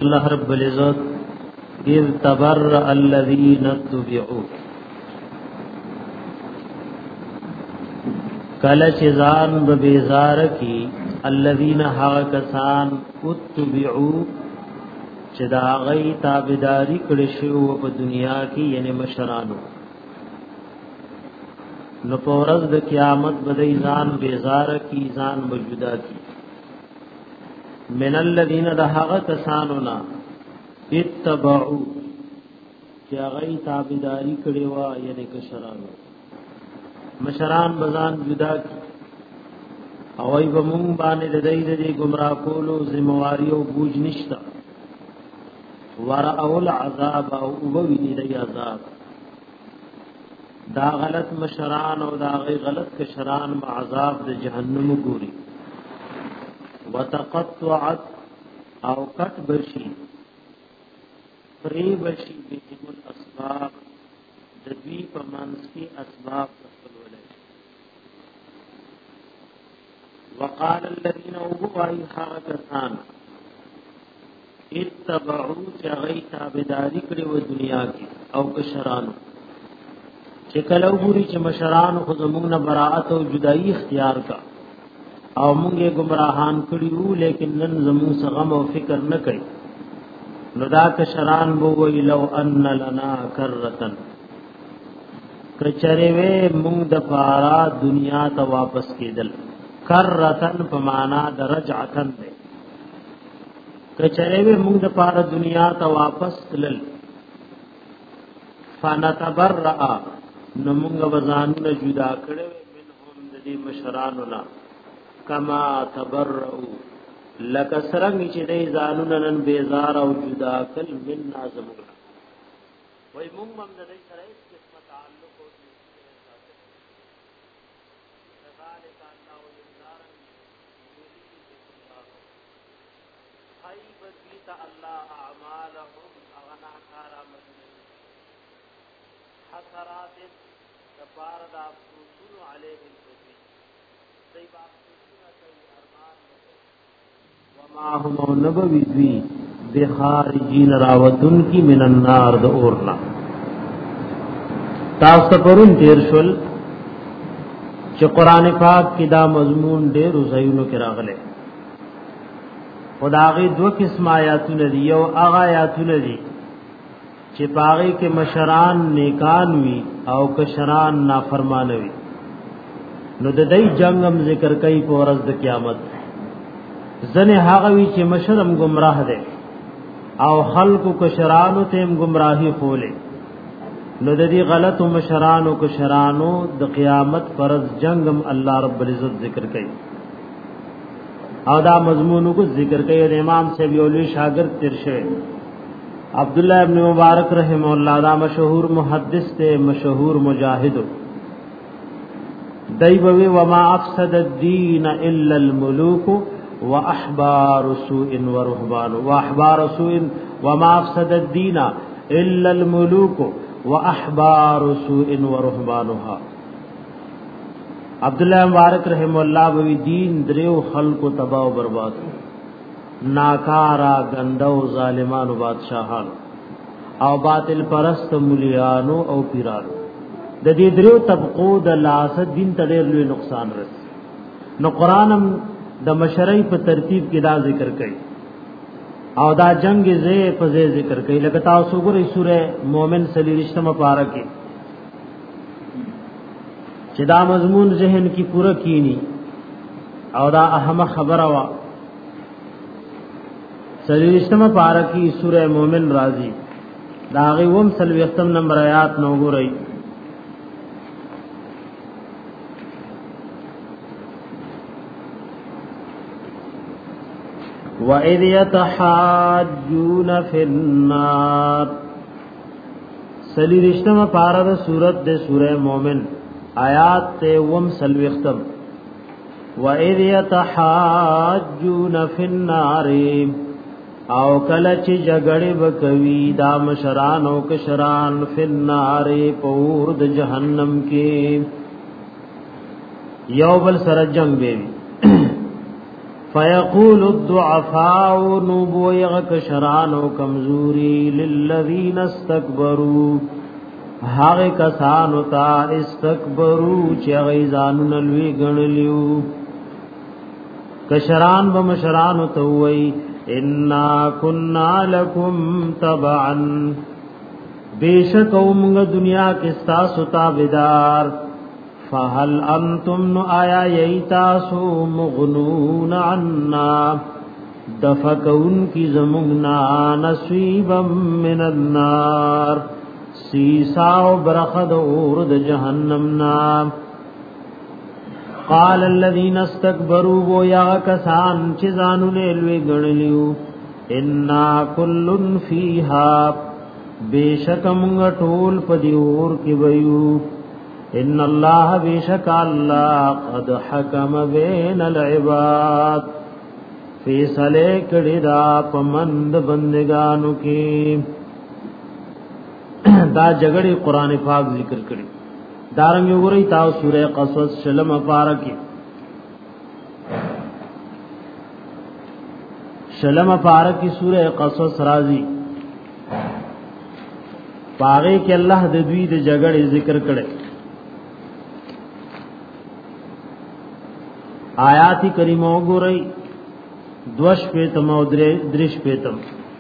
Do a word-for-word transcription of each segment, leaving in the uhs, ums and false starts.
الله رب العزت اذ تبرأ الذين اتبعوا کله چې ځان به بیزار کی الذين ها کسان اتبعوا چې دا غي تابعداري کړي شو په دنیا کې یعنی مشرانو نو په ورځ د قیامت به ځان بیزار کی ځان موجودا کی من الذين دهغه کسانونا اتبعوا چې غي تابعداري کړي وا یعنی کشرانو مشران بزان جدا کی او ای بمون باندې د دې د گمراه کولو ذمہواری او بوج نشتا ورا اول عذاب او وبوی دی عذاب دا غلط مشران او دا غی غلط کشران مع عذاب د جهنم ګوري وتقطعت او کټ بشي پری بشي بهم الاسباب د دوی په منځ کې اسباب تخلولای وقال الذين وغوا حرکتان اتبعوا چغی تابعداری کړي و دنیا کې او کشرانو چې کله وګوري چې مشران خو زموږ نه براءت او جدائی اختیار کا او مونږه گمراهان کړیو لیکن نن زمو غم او فکر نه کوي نو دا کشران بو وی لو ان لنا کرتن کچره وې مونږ د پارا دنیا ته واپس کېدل کرتن په معنا درجعتن ده کچره وې مونږ د پارا دنیا ته واپس تلل فنتبرأ نو مونږ وزانونه جدا کړو منهم د دې مشرانو نه کما تبرؤ لک سرنګ چې دې ځانونه نن بیزار او جدا کل من نازمنا وای مونږ هم د دې سره هیڅ قسمه تعلق او ذالک الله یزار خیبت بیت الله اعمالهم اغنا کارامت حسرات تبارد افسوس علیهم وما هم نبوی دوی بخارجین راوتن کی من النار د اورنا تاسو پرون تیر شول چې قران پاک کې دا مضمون ډېر زینو کې راغله خدای دو قسم آیاتونه دي یو هغه آیاتونه دي چې پاغي کې مشران نیکان وي او کشران نافرمان وي نو د دې جنگم ذکر کوي په ورځ د قیامت زنه هغه وی چې مشرم گمراه ده او خلقو کشرانو تیم گمراهی خوله نو د دې غلط مشرانو کشرانو د قیامت پرز جنگم الله رب العزت ذکر کوي او دا مضمونو کو ذکر کوي د امام صاحب یو لوی شاګرد ترشه عبد الله ابن مبارک رحم الله دا مشهور محدث ته مشهور مجاهد دایبوی وما افسد الدين الا الملوك واحبار سوء ورهبان واحبار سوء وما افسد الدين الا الملوك واحبار سوء ورهبانها عبد الله مبارک رحم الله وی دین دریو خلق تباہ و برباد ناکارا گندو ظالمانو بادشاہان او باطل پرست مليانو او پیرانو د دې دریو طبقو د لاس دین ته ډېر لوی نقصان رسي نو قرانم د مشرعي په ترتیب کې دا ذکر کړي او دا جنگ زې په زې ذکر کړي لکه تاسو ګورئ سوره مومن سلیریشتمه پارا کې چې دا مضمون ذهن کې پوره کینی او دا اهم خبره وا سلیریشتمه پارا کې سوره مومن راځي دا غووم سلوختم نمبر آیات نو ګورئ وَإِذْ يَتَحَاجُّونَ فِي النَّارِ سلیرشتم پارا دا سورت دے سورہ مومن آیات تے وم سلوختم وَإِذْ يَتَحَاجُّونَ فِي النَّارِ او کلچ جگڑی بکوی دا مشران او کشران فی النار پور د جہنم کی یو بل سر جنگ بیوی فیقول الضعفاء نبو یغکشران و کمزوری للذین استکبروا هاغ کسانو تا استکبروا چی غیزانو نلوی گنلیو کشران بمشرانو تووی انا کننا لکم تبعا بیشک اومنگ دنیا کستا ستا بدار فهل انتم نو آیا ییتاسو مغنون عنا دفکون کی زمگنا نصیبا من النار سیساو برخد اورد جہنمنا قال الذين استكبروا و یا کسان چزانو نیلوی گنلیو انا کلن فیها بیشک منگ ټول پدیور کی بیو ان الله بیشک الله قد حکم بین العباد فیصله کړي دا پمند بندگانو کې دا جګړې قران پاک ذکر کړي دارنګ وګورئ تاسو سوره قصص شلم پارکه شلم پارکه سوره قصص راځي پاره کې الله د دوی د جګړې ذکر کړي آیاتی کریمه وګورئ دوش پیتم او درش پیتم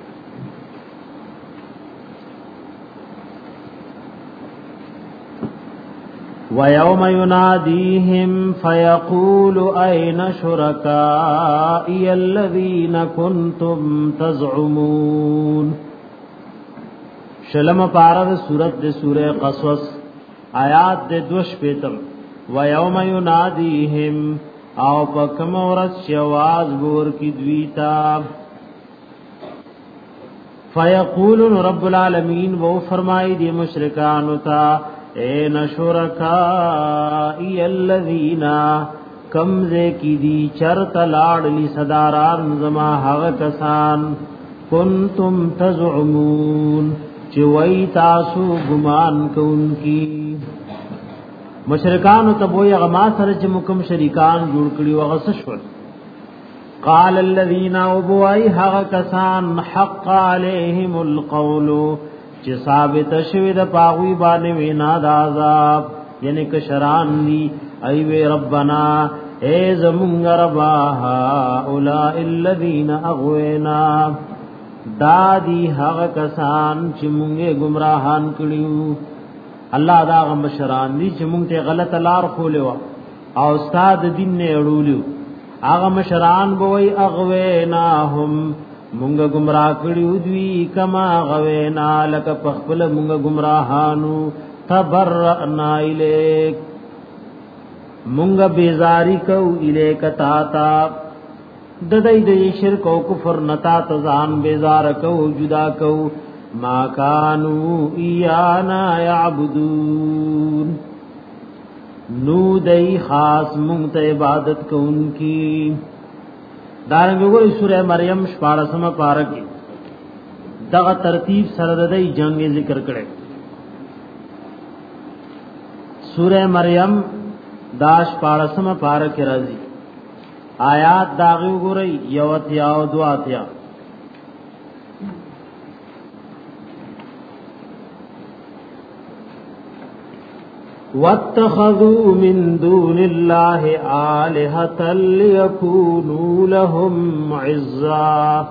وَيَوْمَ يُنَادِيهِمْ فَيَقُولُ أَيْنَ شُرَكَائِيَ الَّذِينَ كُنْتُمْ تَزْعُمُونَ شلم پارد سورت دے سورہ قصص آیات دے دوش پیتم وَيَوْمَ يُنَادِيهِمْ او پکم ورځ شواز ګور کی دویتا فیقولون رب العالمین وہ فرمائی دی مشرکان تا این شرکائی الذین کمزے کی دی چرت لاڑلی صداران زما حغ کسان کنتم تزعمون چوئی تاسو گمان کون کی مشرکان تبوی غما سره چې مکم شریکان جوړ کړي وغسشول قال الذين ابوای هغه کسان حق عليهم القول چې ثابت شوی د پاغوی باندې وینا د عذاب یعنی کشران دی ای وی ربنا ای زمونږ ربا اولئ الذين اغوینا دادی هغه کسان چې مونږه گمراهان کړیو الله دا غم شران دي چې مونږ ته غلط لار خولې او استاد دین نه اړولیو هغه مشران بوي اغوینا هم مونږ گمراه کړیو دوی کما غوینا لک پخپل مونږ گمراهانو تبرئنا الیک مونږ بیزاری کو الیک تا تا د دې د شرک او کفر نتا تزان بیزار کو جدا کو ما کانو ایانا یعبدون نو دای خاص مونږ ته عبادت کوونکی دارنګ وګورئ سورہ مریم شپاړسمه پارکه دغه ترتیب سره د دې جنگ ذکر کړي سورہ مریم داش شپاړسمه پارکه راځي آیات داغه وګورئ یوتیا او دواتیا واتخذوا من دون الله آلهة ليكونوا لهم عزا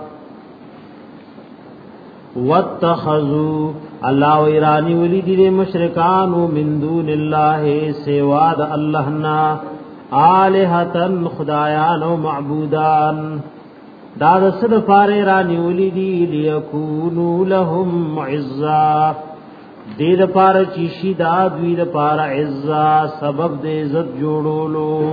واتخذوا الله ایرانی ولی دی مشرکان من دون الله سوا د الله نا آلهة خدایان او معبودان دا د صد پاره ایرانی ولی دی ليكونوا لهم عزا دې د پاره چې شي دا دوی د پاره عزت سبب د عزت جوړولو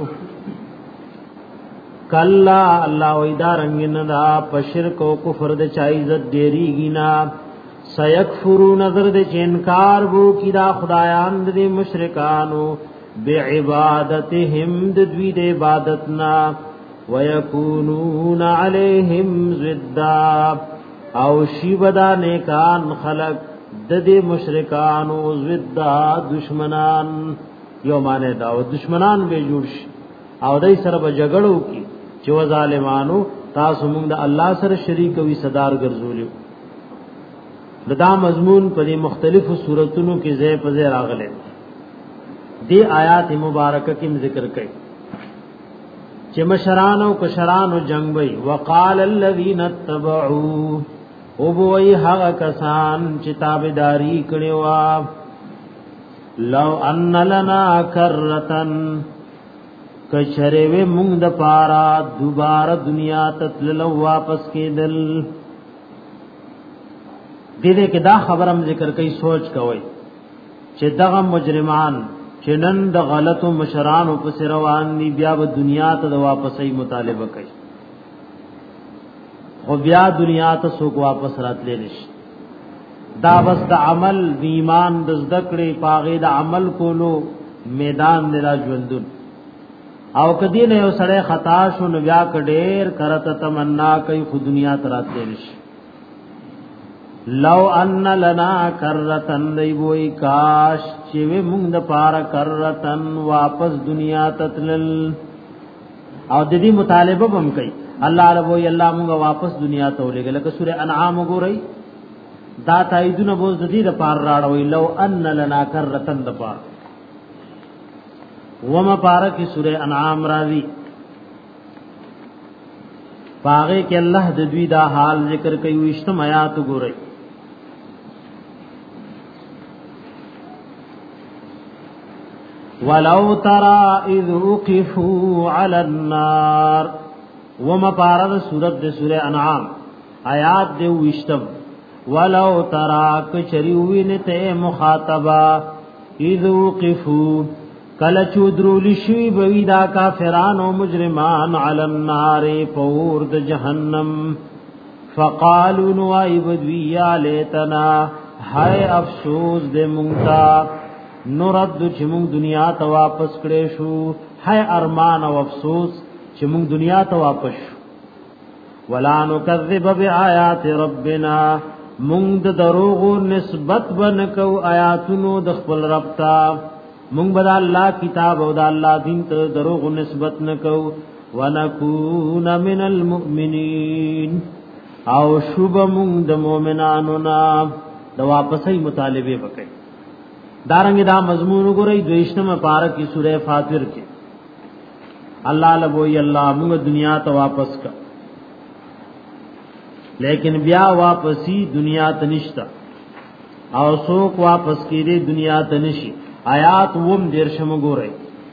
کلا الله وې دا رنگین دا پشرک او کفر د چا عزت ډېریږي نا سيكفرو نظر د انکار وو کی دا خدایان د مشرکانو بعبادتهم د دوی د عبادتنا ويكونون عليهم ضدا او شی بدا نیکان خلق د دې مشرکان او زدا دشمنان یو معنی دا او دشمنان به جوړ شي او دای سره به جګړو کی چې و ظالمانو تاسو موږ د الله سره شریک وي صدر ګرځولیو. دا مضمون په مختلفو سوراتونو کې ځای په ځای راغلي. دی آیات مبارکه کې ذکر کړي چې مشران او کشران او جنگ وي. وقال الذين اتبعوا او بوئی هغه کسان چې تابعداري کړي وا لو ان لنا کرتن کچره مونږ د پارا دوباره دنیا تتللو واپس کېدل. دې دې کې دا خبرم ذکر کوي سوچ کوي چې دغه مجرمان چې نن د غلطو مشرانو په سر روان دي بیا د دنیا ته د واپسۍ مطالبه کوي او بیا دنیا ته څوک واپس راتللی نشي. دا بس د عمل د ایمان د ذکرې پاغې د عمل کولو میدان دی را ژوندون. او کدی نه یو سړی خطا شو نو بیا کډیر کرته تمنا کوي خو دنیا ته راتللی نشي. لو ان لنا کرتن دی وای کاش چې و موږ د پارا کرتن واپس دنیا تتلل. او د دې مطالبه هم کوي الله رب وی الله موږ واپس دنیا ته ولېګل. لکه سوره انعام وګورئ دا تاییدونه بوز د دې د پار راړوي لو ان لنا کرتن د پار. وما پارا کی سوره انعام راځي پاغه کې الله د دوی دا حال ذکر کوي. وشتم آیات وګورئ ولو ترى اذ وقفوا على النار. وما پارا سورۃ د سوره انعام آیات دی وشتم ولو ترى کچریوی نته مخاطبا اذ وقفوا کله چودرول شي بوی دا کافران او مجرمان علی النار فور د جهنم فقالوا نوایب دویا لیتنا هاي افسوس دې مونږه نورد چې مونږ دنیا ته واپس کړې شو. هاي ارمان او افسوس چې مونږ دنیا ته واپس شو. ولا نکذب بیاات ربنا مونږ د دروغ نسبت بنکو آیاتونو د خپل رب ته. مونږ به الله کتاب او د الله دین ته دروغ نسبت نکو. ونکون من المؤمنین او شوب مونږ د مؤمنانو نا د واپسۍ مطالبه وکړي. دارنګ دا مضمون وګورئ دویشتمه پارا کی سوره فاطر کې الله لبوي الله موږ دنیا ته واپس کا لیکن بیا واپسی دنیا ته نشتا او څوک واپس کړي دنیا ته نشي. آیات ووم دیرشم وګورئ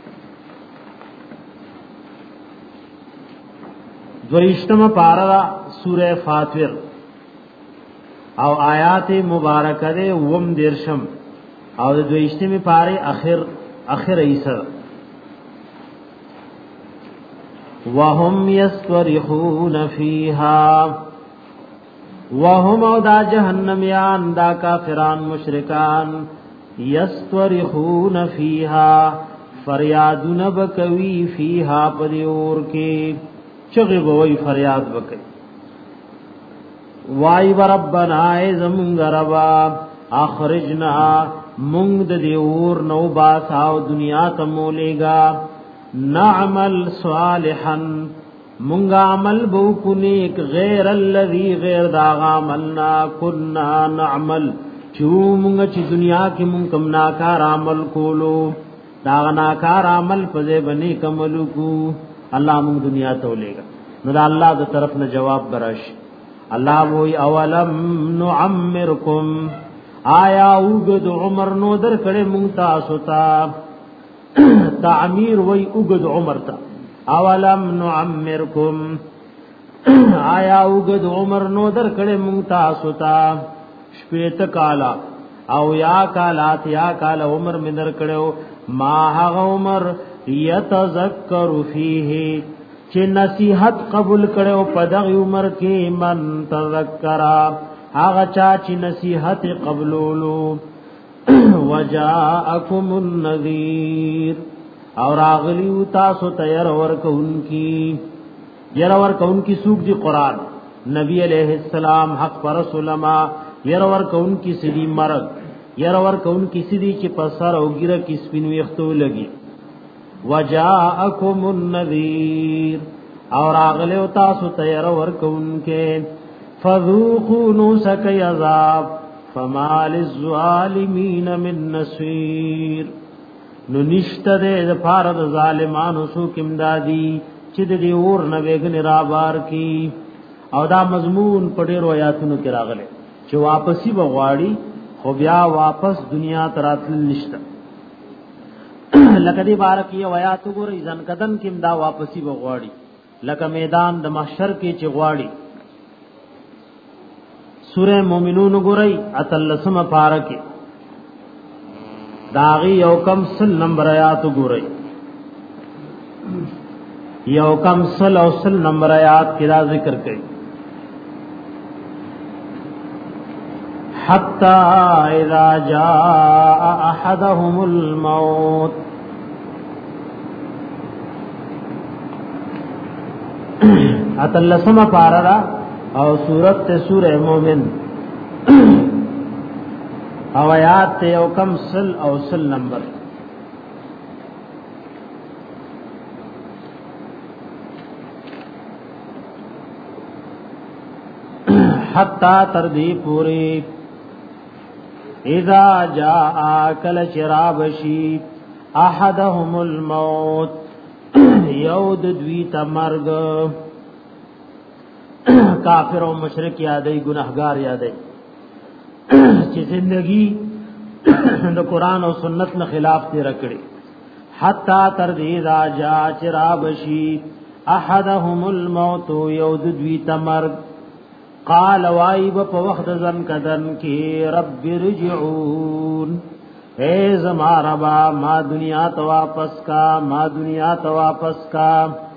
دویشتمه پارا سوره فاطر او آیات مبارکه ده ووم دیرشم او د دویشتمه پاره اخر اخر ایسر وهم یسترخون فیها وهم او دا جهنميان دا کافران مشرکان یسترخون فیها فریادون بکوی فیها پریور کې چغه بوئی فریاد وکي وای ربنا ازمون ربا اخرجنا مونږ د دې اور نو باساو دنیا ته مولېګا نعمل صالحا مونږ عمل بو کو نیک غیر الذي غیر دا عملنا كنا نعمل چو مونږ چې دنیا کې مونږ کم ناکار عمل کولو دا ناکار عمل پځې بني کملو کو الله مونږ دنیا ته ولېګا نو دا الله د طرف نه جواب برش. الله وی اولم نعمرکم آیا اوګد عمر نو در کړه مونږ تاسو ته تعمیر وی اوګد عمر ته اولم نعمرکم آیا اوګد عمر نو در کړه مونږ تاسو ته شپېت کالا او یا کالات یا کال عمر می در کړو ما هغه عمر یتذکر فیه چې نصیحت قبول کړو په دغه عمر کې من تذکرا هغه چا چې نصیحت قبولولو وجاءکم النذیر اور اغلیو تاسو تیار ورکونکی ير ورکونکی سوق دی قران نبی علیہ السلام حق پر علماء ير ورکونکی سدی مرګ ير ورکونکی سدی چې پسر او ګیره کې سپینوي ختو لګي وجاءکم النذیر اور اغله او تاسو تیار ورکونکې فذوقوا نسک عذاب فما للظالمین من نصير نو نشته د فارد ظالمانو سو کمدادی چې د اور نه وګن را بار کی او دا مضمون په ډیرو آیاتونو کې راغله چې واپسی بغواړي خو بیا واپس دنیا تراتل نشته لکه دی بارکی آیات وګورئ ځن کدن کې دا واپسی بغواړي لکه میدان د محشر کې چې غواړي سوره مومنون وګورئ اتلسمه پارکه داغي یو کم سل نمبر آیات وګورئ یو کم سل او سل نمبر آیات کی را ذکر کئی حتی اذا جاء احدهم الموت اتلسم پارا او سورت تے سورہ مومن او آیات تے یو کم سل او سل نمبر حتا تردی پوری اذا جاء کل شرابشی احدهم الموت یود دوی تمرگ کافر و مشرک یادی گناہگار یادی چې زندگی د قران او سنت نه خلاف تی رکړي حتا تردی اذا جاء شرابشی احدهم الموت یود دوی تمرگ قال وایب په وخت ځن کدن کې رب رجعون اے زما ربا ما دنیا ته واپس کا ما دنیا ته واپس کا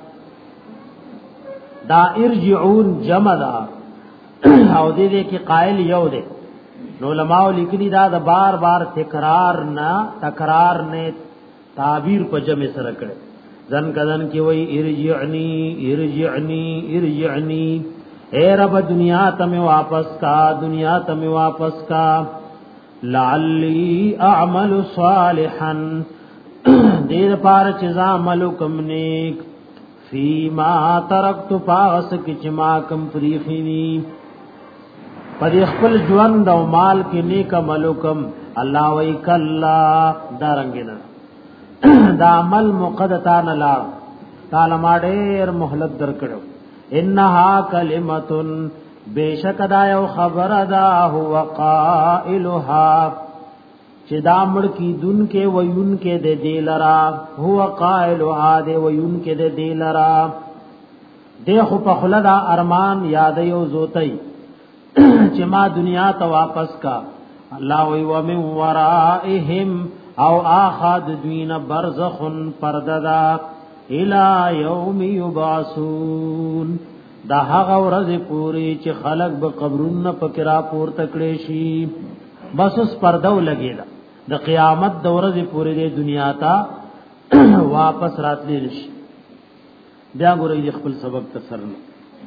دا ارجعون جمع دا او دې دې کې قائل یو دې نو علماء لیکلي دا د بار بار تکرار نه تکرار نه تعبیر په جمع سره کړي ځن کدن کې وای ارجعنی ارجعنی ارجعنی اے رب دنیا تمہیں واپس کا دنیا تمہیں واپس کا لعلی اعمل صالحا دیر پار چیزا عملو کم نیک فیما ترکت پاغس کچما کم فریخینی پر اخپل جوند او مال کی نیک عملو کم اللہ وی کلا دارنگینا دا عمل مقدتان لا تالما دیر محلت در کرو انها کلمتن بیشک دا یو خبر دا هو قائلها چې دا مړ کی دن کې ويون کې د دلرا هو قائلها د ويون کې د دلرا د خو په خلدا ارمان یاد یو زوتای چې ما دنیا ته واپس کا الله وی و من ورائهم او اخذ دوین برزخن پرددا الى یوم یبعثون دا هغه ورځ پوری چې خلق به قبرونه پکرا پور تکړې شي بس اوس پردو لګیدا د قیامت د ورځ پوری د دنیا ته واپس راتلی شي بیا ګورې خپل سبق تسرنه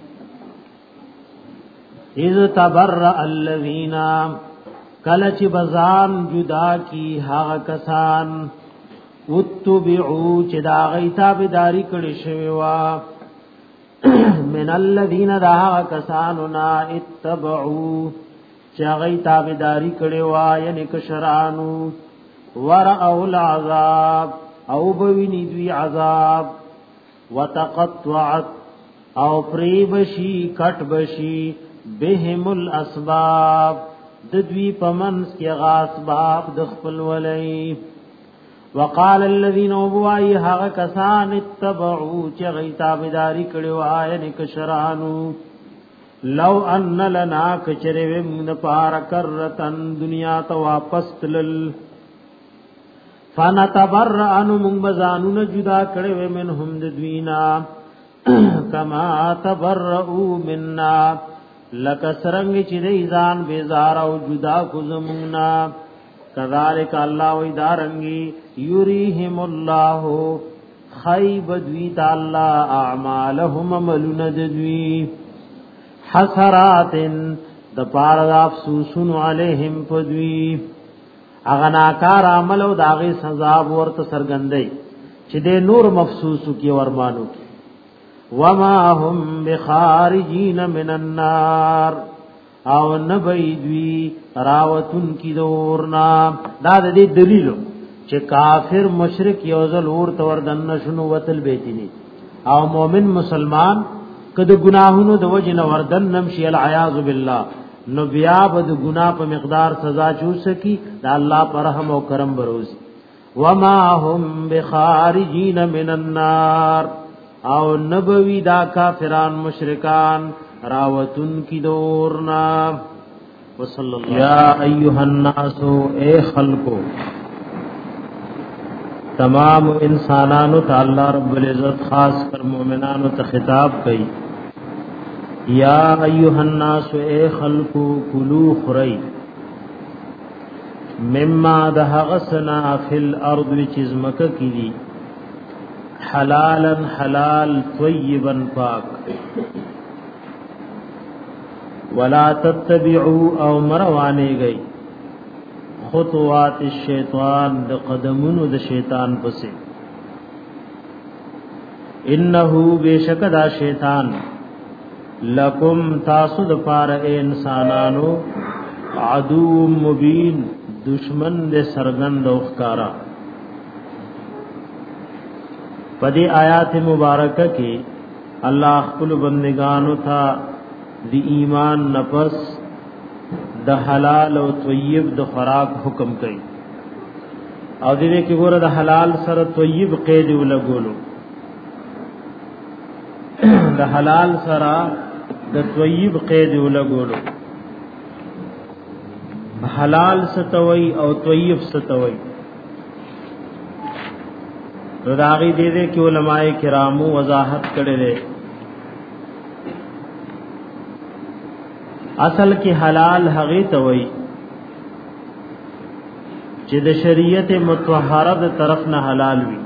اذ تبرأ الذين کله چې بزان جدا کی هغه کسان وتبعوا چې دا غیتا بيداری کړي شوی وا من الذين دا کساننا اتبعوا چې غیتا بيداری کړي وا یعنی کشرانو ورأوا العذاب او بویني دوی عذاب وتقطعت او پریبشی کټبشی بهم الاسباب د دوی پمنس کې غاسباب د خپل ولای وقال الذين وبوای هغه کسان اتبعوا چې غیتا بيداری کړي وای نه کشرانو لو ان لنا کچره من پار کرتن دنیا ته واپس تلل فنتبرأ ان من بزانون جدا کړي و منهم د دوینا کما تبرؤوا منا لکسرنگ چی دی ځان بیزار او جدا کو زمونا کذالک الله و دارنگی یریهم الله خیب دوی تعالی اعمالهم عملون دوی حسرات د پار افسوسن علیهم پدوی اغناکار عمل او داغي سزا ورته سرګندای چې د نور مفسوسو کی ورمانو کی وما هم بخارجین من النار او نبیدوی راوتن کی دورنا. دا د دې دلیلو چې کافر مشرک یو ځل اور تور دن شنو وتل بیتنی او مؤمن مسلمان کده گناهونو د وجه نه وردن نمشي العیاذ بالله نو بیا بد گناہ په مقدار سزا چو سکی دا الله پر رحم او کرم بروز. وما هم بخارجین من النار او نبوی دا کافران مشرکان راوتن کی دورنا. وصلی اللہ. یا ایها الناس اے خلقو تمام انسانانو ته الله رب العزت خاص کر مومنانو ته خطاب کړي. یا ایها الناس اے خلقو کلوا خری مما دهغسنا فی الارض چزمک کی حلالا حلال طیبا پاک ولا تتبعوا او مروانه گئی خطوات الشیطان د قدمونو د شیطان پسې انه بیشک دا شیطان لکم تاسو د پار انسانانو عدو مبین دشمن دے سرگند او ښکارا. پدې آیات مبارکه کې الله خپل بندگانو ته دی ایمان نفس د حلال او طیب د خوراک حکم کوي او دې کې ګوره د حلال سره طیب قید ولګولو د حلال سره د طیب قید ولګولو. حلال ستوي او طیب ستوي نو داغي دې دې کې علماء کرامو وضاحت کړي دي. اصل کې حلال هغه توي چې د شریعت مطهره د طرف نه حلال وي.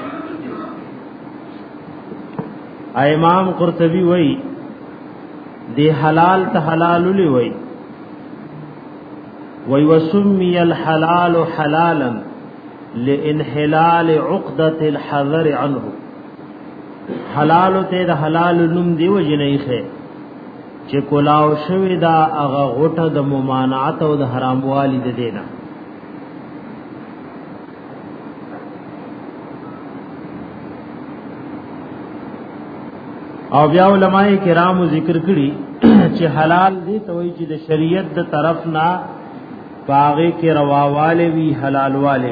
امام قرطبي وایي دی حلال ته حلال ولي وایي وی وسمی الحلال حلالا لانحلال عقدة الحذر عنه. حلال ته د حلال نوم دی وجنیخه چې کولاو شوی دا هغه غټه د ممانعت او د حرام والی د دینا. او بیا علماء کرامو ذکر کړي چې حلال دی ته وایي چې د شریعت د طرف نه باغی کې رواواله وی حلال والے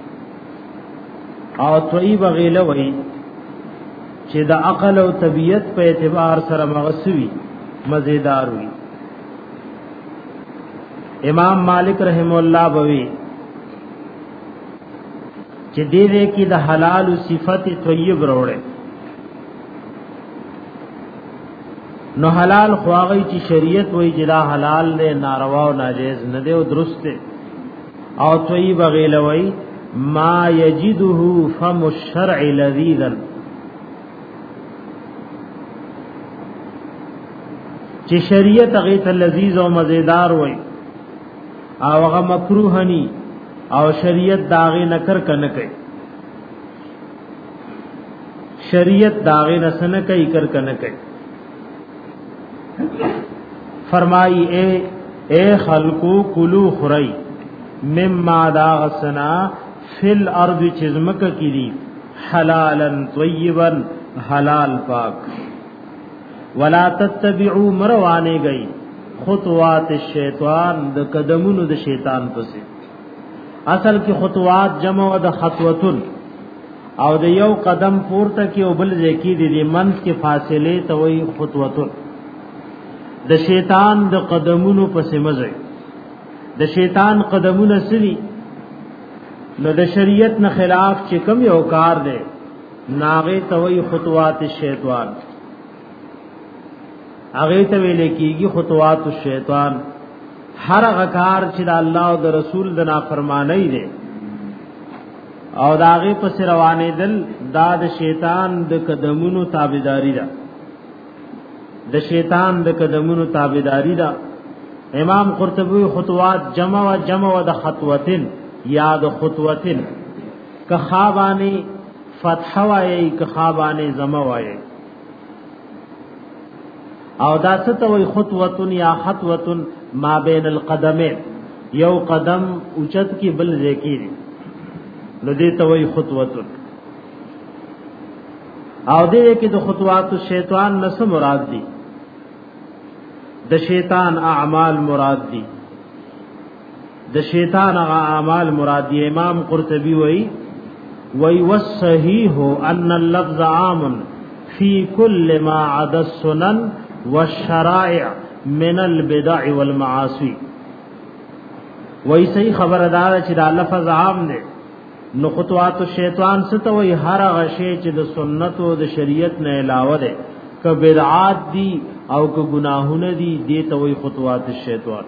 او طیب غیله وی چې د عقل او طبیعت په اعتبار سره مغسوی مزیدار وی. امام مالک رحم الله بوي چې دې دې کې د حلال صفت طیب وروړي نو حلال خواغی چې شریعت وی جدا حلال دے ناروا او ناجیز نه دی او درست دی او طیب غیله وی ما یجده فم الشرع لذیذا چې شریعت غیت لذیذ او مزیدار وی او هغه مکروه نی او شریعت داغه نکر کنه کوي شریعت داغه نسنه کوي کر کنه کوي. فرمائی اے اے خلقو کلو خری مما دا غسنا فی الارض چزمک کی دی حلالا طیبا حلال پاک ولا تتبعوا مروانے گئی خطوات الشیطان د قدمونو د شیطان پسې. اصل کی خطوات جمع د خطوتن او د یو قدم پورته کې او بل ځکې د منځ کې فاصله ته وایي خطوتن. د شیطان د قدمونو پسې مزه د شیطان قدمونه سری نو د شریعت نه خلاف چې کوم یو کار دی ناغه توي خطوات الشیطان هغه ته ویل کېږي خطوات الشیطان. هر هغه کار چې د الله او د رسول د نافرمانی دی او داغه پس روانې دل دا د شیطان د قدمونو تابعداري ده د شیطان د قدمونو تابعداري ده. امام قرطبی خطوات جمع و جمع و د خطوتن یا د خطوتن که خوابانی فتح وای که خوابانی زمه وای او دا ستوي خطوه یا خطوه ما بین القدمین یو قدم اوچت کی بل ذکیری نو دې توي خطوه او دې کې د خطوات الشیطان نس مراد دي د شیطان اعمال مراد دي د شیطان اعمال مراد دي امام قرطبي وایي وی والصحیح ان اللفظ عام فی کل ما عدا السنن والشرائع من البدع والمعاصی وی صحیح خبردار چې دا لفظ عام دی نو خطوات الشیطان ستوي هر غشي چې د سنت او د شریعت نه علاوه ده ک بدعات دي او ک گناهونه دي دې توي خطوات الشیطان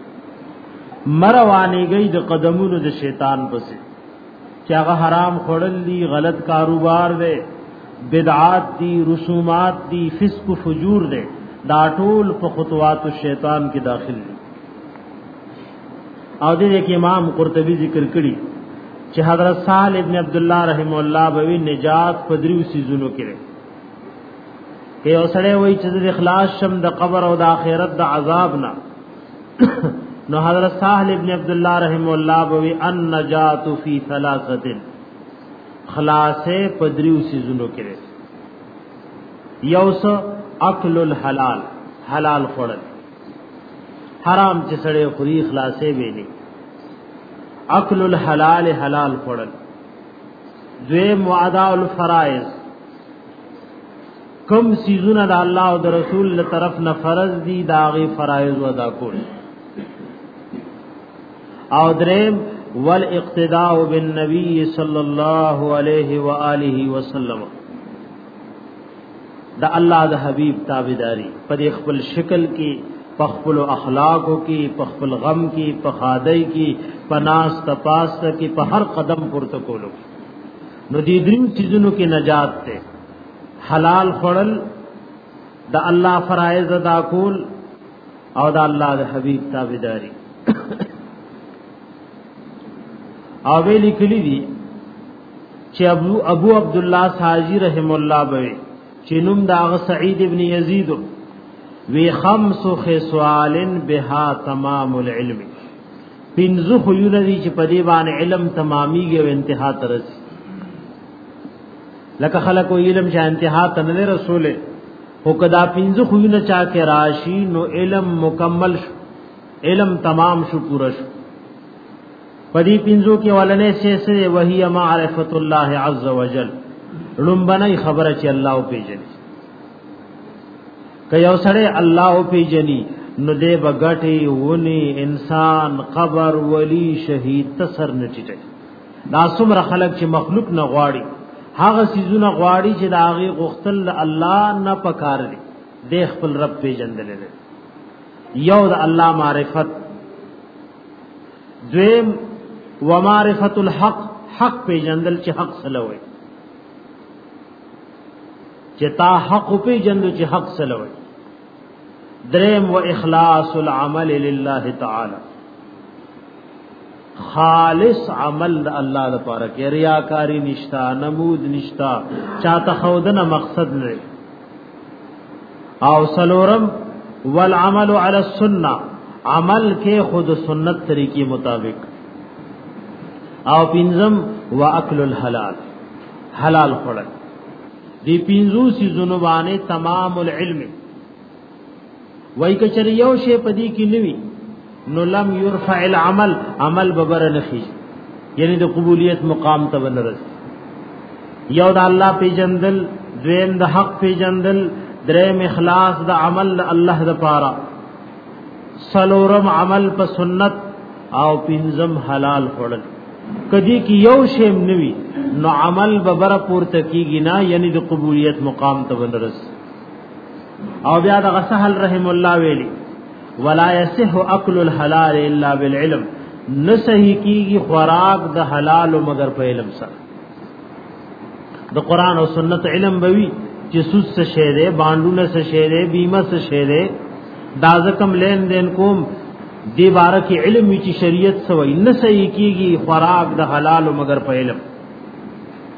مروانی گئی د قدمونو د شیطان پسې چې هغه حرام خورل دي غلط کاروبار ده بدعات دي رسومات دي فسق و فجور ده دا ټول په خطوات الشیطان کې داخل دي او دې کې امام قرطبي ذکر کړی چې حضرت سال ابن عبد الله رحم الله بوي نجات پدریو سيزونو کړي کې اوسړې وای چې د اخلاص شم د قبر او د آخرت د عذاب نه نو حضرت سال ابن عبد الله رحم الله بوي ان نجات فی ثلاثه خلاص پدریو سيزونو کړي یوس اکل الحلال حلال خوړل حرام چې سړې خوري خلاصې ویلي اکل الحلال حلال خوړل دوی معدا الفرائض کم سيزونه د الله او د رسول له طرف نه فرض دي داغي فرائض ادا کول او دریم والاقتداء بالنبي صلى الله عليه واله وسلم دا الله د حبيب تابعداري په خپل شکل کې پخپل اخلاقو کی پخپل غم کی پخادای کی پناس تپاس کی په هر قدم پورته کولو نو دې دریم چیزونو کې نجات ته حلال خورل د الله فرایض ادا کول او د الله د حبیب تابعداري او ویلي کلی دي چې ابو ابو عبد الله ساجي رحم الله به چې نوم دا سعید ابن یزید وی خمس خصال بها تمام العلم پنځه خيونه دي چې په دې باندې علم تماميږي او انتها ته رسي لکه خلکو علم چې انتها ته نه رسوله هو کدا پنځه خيونه چا کې راشي نو علم مکمل شو علم تمام شو پورا شو پدې پنځو کې ولنه سه سه وهي معرفت الله عز وجل لومبنه خبره چې الله او پیژني که یو سره الله او پیژني نو دې بغټي ونی انسان قبر ولی شهید تسر نه چټي دا څومره خلک چې مخلوق نه غواړي هغه سيزونه غواړي چې دا هغه غختل الله نه پکار دي د خپل رب پیژندل دي یو د الله معرفت دویم ومعرفت الحق حق پیژندل چې حق سلوي چې تا حق پیژندل چې حق سلوي دریم و اخلاص العمل لله تعالی خالص عمل د الله لپاره کې ریاکاری نشتا نمود نشتا چاته خودنه مقصد نه او سلورم والعمل على السنه عمل کې خود سنت طریقې مطابق او پنځم واکل الحلال حلال خوړل دی پنځو سي زنوبانه تمام العلم وای کچری یو شی پدی کی نوی نو لم يرفع العمل عمل ببر نخی یعنی د قبولیت مقام ته ونرس یو د الله پیجندل دویم د حق پیجندل دریم اخلاص د عمل الله د پاره سلورم عمل په سنت او پنځم حلال خورل کدی کی یو شی نوی نو عمل ببر پورته کیږي نه یعنی د قبولیت مقام ته ونرس او بیا د غسهل رحم الله ویلی ولا يصح اكل الحلال الا بالعلم نسہی کیږي خوراک د حلال مگر په علم سره د قران او سنت علم بوي چې سود څه شی دی باندونه څه شی دی بیمه څه شی دی دا زکم لین دین کوم دی بارک علم چې شریعت سوی نسہی کیږي خوراک د حلال مگر په علم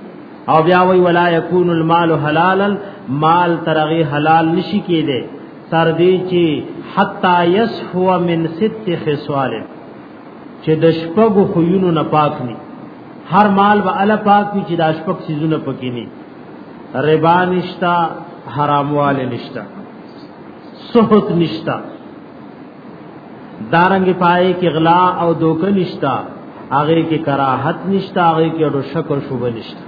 او بیا وی ولا يكون المال حلالا مال ترغی حلال نشی کېده تر دې چې حتا يسفو من ست خصال چې د شپږو خوینو نه پاک ني هر مال به ال پاک وي چې د شپږ سيزونه پکې ني ربا نشتا حرامواله نشتا سحت نشتا دارنګ پای کې غلا او دوکه نشتا هغه کې کراهت نشتا هغه کې ډو شک او شوبه نشتا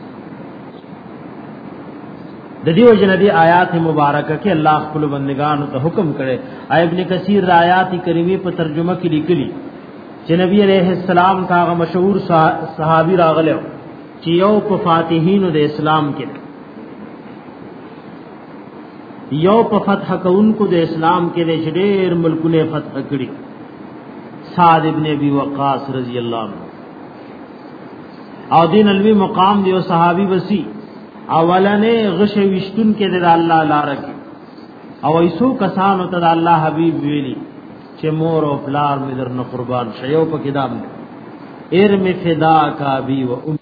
د دې وجنه دی آیات مبارکه کې الله خپل بندگانو ته حکم کړي ابن کثیر د آیات کریمه په ترجمه کې لیکلي چې نبی عليه السلام هغه مشهور صحابي راغله چې یو په فاتحینو د اسلام کې یو په فتح کوونکو د اسلام کې د ډېر ملکونه فتح کړي سعد ابن ابي وقاص رضی الله عنه او دین الوی مقام دی او صحابي وسی اولنه غش وشتون کې د الله لار کې او ایسو کسانو ته د الله حبیب ویلي چې مور او پلار مې درنه قربان شيو په کتاب ارم فدا کا بی و ام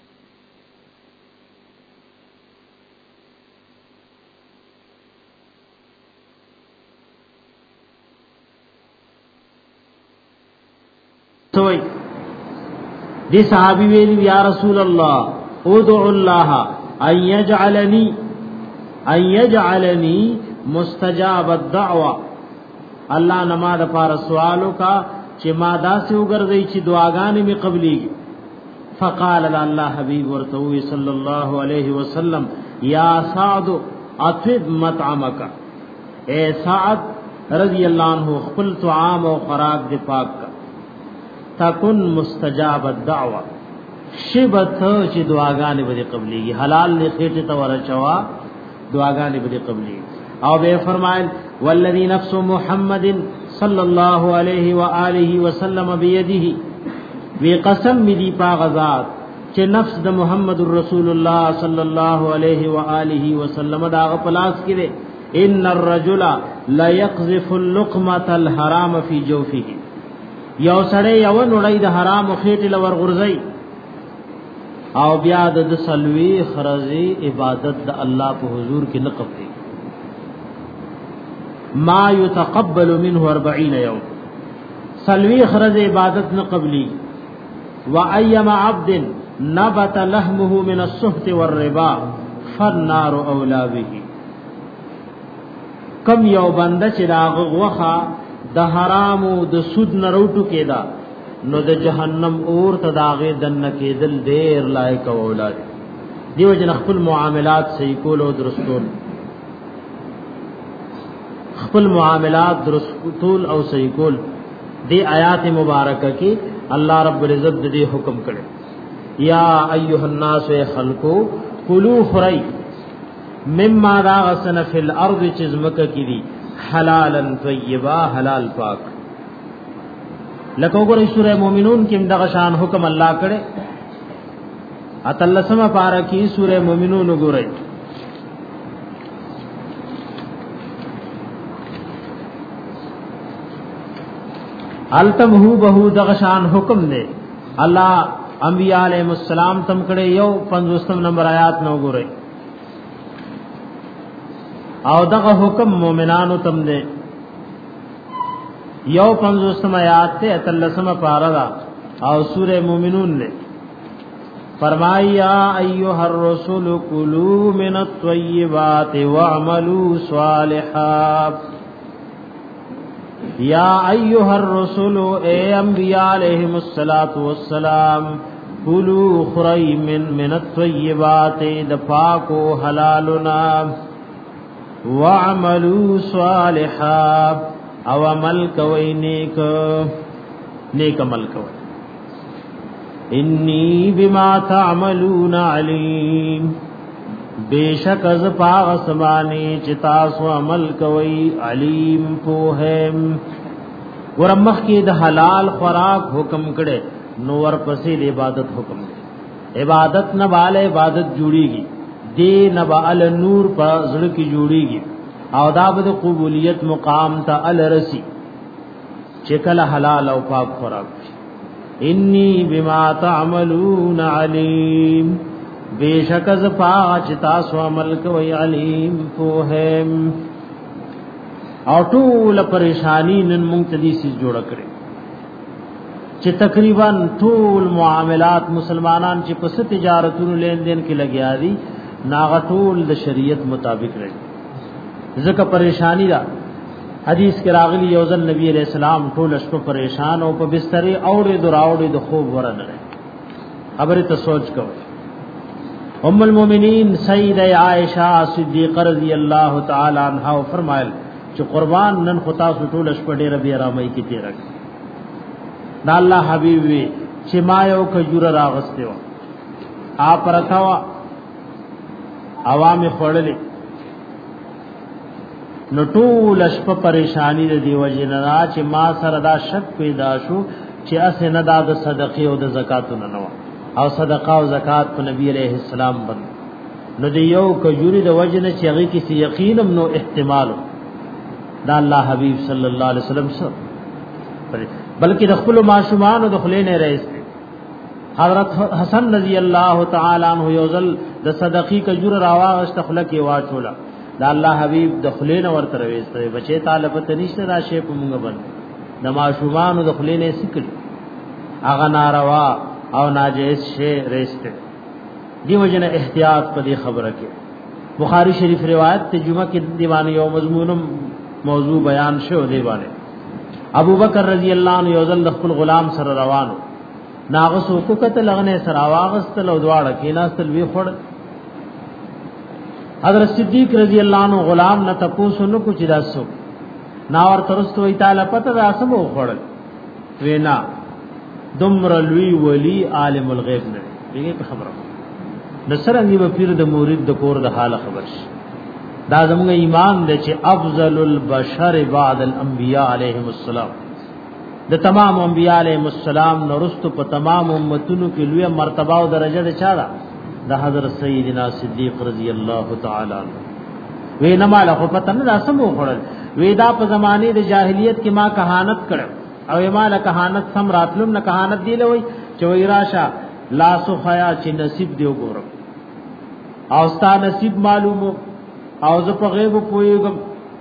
توي دي صحابي ویلي یا رسول الله ادعو الله ان يجعلني ان يجعلني مستجاب الدعوه الله نماز پر سوالو کا چې ما داسې وګرځي چې دعاګانې می قبليږي فقال الله حبيب ورته صلى الله عليه وسلم يا سعد اطب مطعمك اے سعد رضی الله عنه خپل طعام او خوراک دې پاک کا تکن مستجاب الدعوه شبت چې دعاګانې به قبليږي حلال لخيټه تو ورچوا دعاګانې به قبليږي او به فرمایل والذي نفس محمد صلى الله عليه واله وسلم بيده وی قسم می دی پاغزاد چې نفس د محمد رسول الله صلی الله علیه و آله وسلم دا غپلاس کړي ان الرجل لا يقذف اللقمه الحرام في جوفه یو سړی یو نړۍ د حرام خېټه لور غرزي او بیا د سلوي خرزي عبادت د الله په حضور کې نه قبلي ما يتقبل منه أربعين يوم سلوي خرز عبادت نه قبلي وايما عبد نبت لحمه من السحت والربا فالنار اولى به کم یو بنده چې داغه غوخه د حرام او د سود نه روټو کېدا نو د جهنم اور ته داغه دن کېدل ډیر لایق او اولاد دیو جن خپل معاملات صحیح کول او درستول خپل معاملات درستول او صحیح کول دی آیات مبارکه کې الله رب العزت دې حکم کړي یا ایها الناس خلقو کلوا خری مما راغسن فی الارض چزمکه کی دی حلالا طیبا حلال پاک لکه وګورئ سورہ مومنون کې دغه شان حکم الله کړي اتلسمه پارا کې سورہ مومنون وګورئ التم هو بهو دغه شان حکم دی الله انبیاء علیهم السلام تم کړي یو پنځوستم نمبر آیات نو وګورئ او دغه حکم مومنانو تم دی یو پنځوستم آیات ته اتلسمه پارا دا او سورہ مومنون نے فرمایا ایها الرسول کلوا من الطیبات واعملوا صالحا یا ایها الرسول اے انبیاء علیہم الصلوۃ والسلام کلوا خری من من الطیبات دفاقو حلالنا واعملوا صالحا او عمل کوي نیک نیک عمل کوي انی بما تعملون علیم بیشک از پاغ سمانی چتا سو عمل کوي علیم په هم ورمخ کې د حلال خوراک حکم کړي نو ور پسې د عبادت حکم کړي عبادت نه bale عبادت جوړيږي دین نه bale نور په زړه کې جوړيږي او دا به قبولیت مقام ته ال رسی چکل حلال او پاک خوراک انی بما تعملون علیم بیشک از پاچ تاسو عمل کوي علیم فوهم او ټول پریشانی نن مونږ ته دي سي جوړ کړي چې تقریبا ټول معاملات مسلمانان چې په تجارتونو لین دین کې لګیا دي ناغه ټول د شریعت مطابق رہی ځکه پریشانی دا حدیث کې راغلی یو ځل نبی علیہ السلام ټول شپه پریشان او په بستر اوړې دراوړې د خوب ورنه خبره ته سوچ کوئ ام المؤمنین سیدہ عائشہ صدیقہ رضی اللہ تعالی عنہا فرمایل چې قربان نن خطا ټول شپه ډېر بیا رامي کې تیر کړ دا الله حبیب وی چې ما یو کجور راغسته و آپ رکھوا عوام خړلې نو ټول شپه پریشانی د دیو جنا چې ما سره دا شک پیدا شو چې اسنه دا د صدقې او د زکات نه نو او صدقه او زکات په نبی علیہ السلام باندې نو دی یو کجوري د وجنه چې هغه کسی یقینم نو احتمال دا الله حبیب صلی الله علیه وسلم سره بلکې د خپل معصومان او د خلینې رئیس حضرت حسن رضی الله تعالی عنہ یوزل د صدقې کجور راواغشت خپل کې واچولا دا الله حبیب د خلینې ورته رويسته بچي طالب ته نشته را شی په موږ باندې د معصومان او د خلینې سکل اغه ناروا او ناجیز شی رئیسته دی وجنه احتیاط په دې خبره کې بخاری شریف روایت ته جمعه کې دیوانه یو مضمون موضوع بیان شو دی باندې ابو بکر رضی اللہ عنہ یوزل خپل غلام سره روانو ناغسو کو کته لغنه سره واغستل او دواړه کیناستل وی خړ حضرت صدیق رضی اللہ عنہ غلام نه تپوسو نو کو چې داسو ناور ترستو ای تعالی پته راسمو خړل وینا دمر لوی ولی عالم الغیب نه دغه خبره نصرنګي په پیر د مرید د کور د حال خبر شي دا زموږ ایمان دی چې افضل البشر بعد الانبیاء علیهم السلام د تمام انبیاء علیهم السلام نورستو په تمام امتونو کې لوی مرتبه او درجه ده چا ده د حضرت سیدنا صدیق رضی الله تعالی عنہ وی نه مال خو پته نه رسمو خړل وی دا په زمانه د جاهلیت کې ما کہانت کړ او مال کہانت سم راتلم نه کہانت دی لوي چې وی راشه لاسو خیا چې نصیب دیو ګورم او ستا نصیب معلومو او زه په غیب پویګم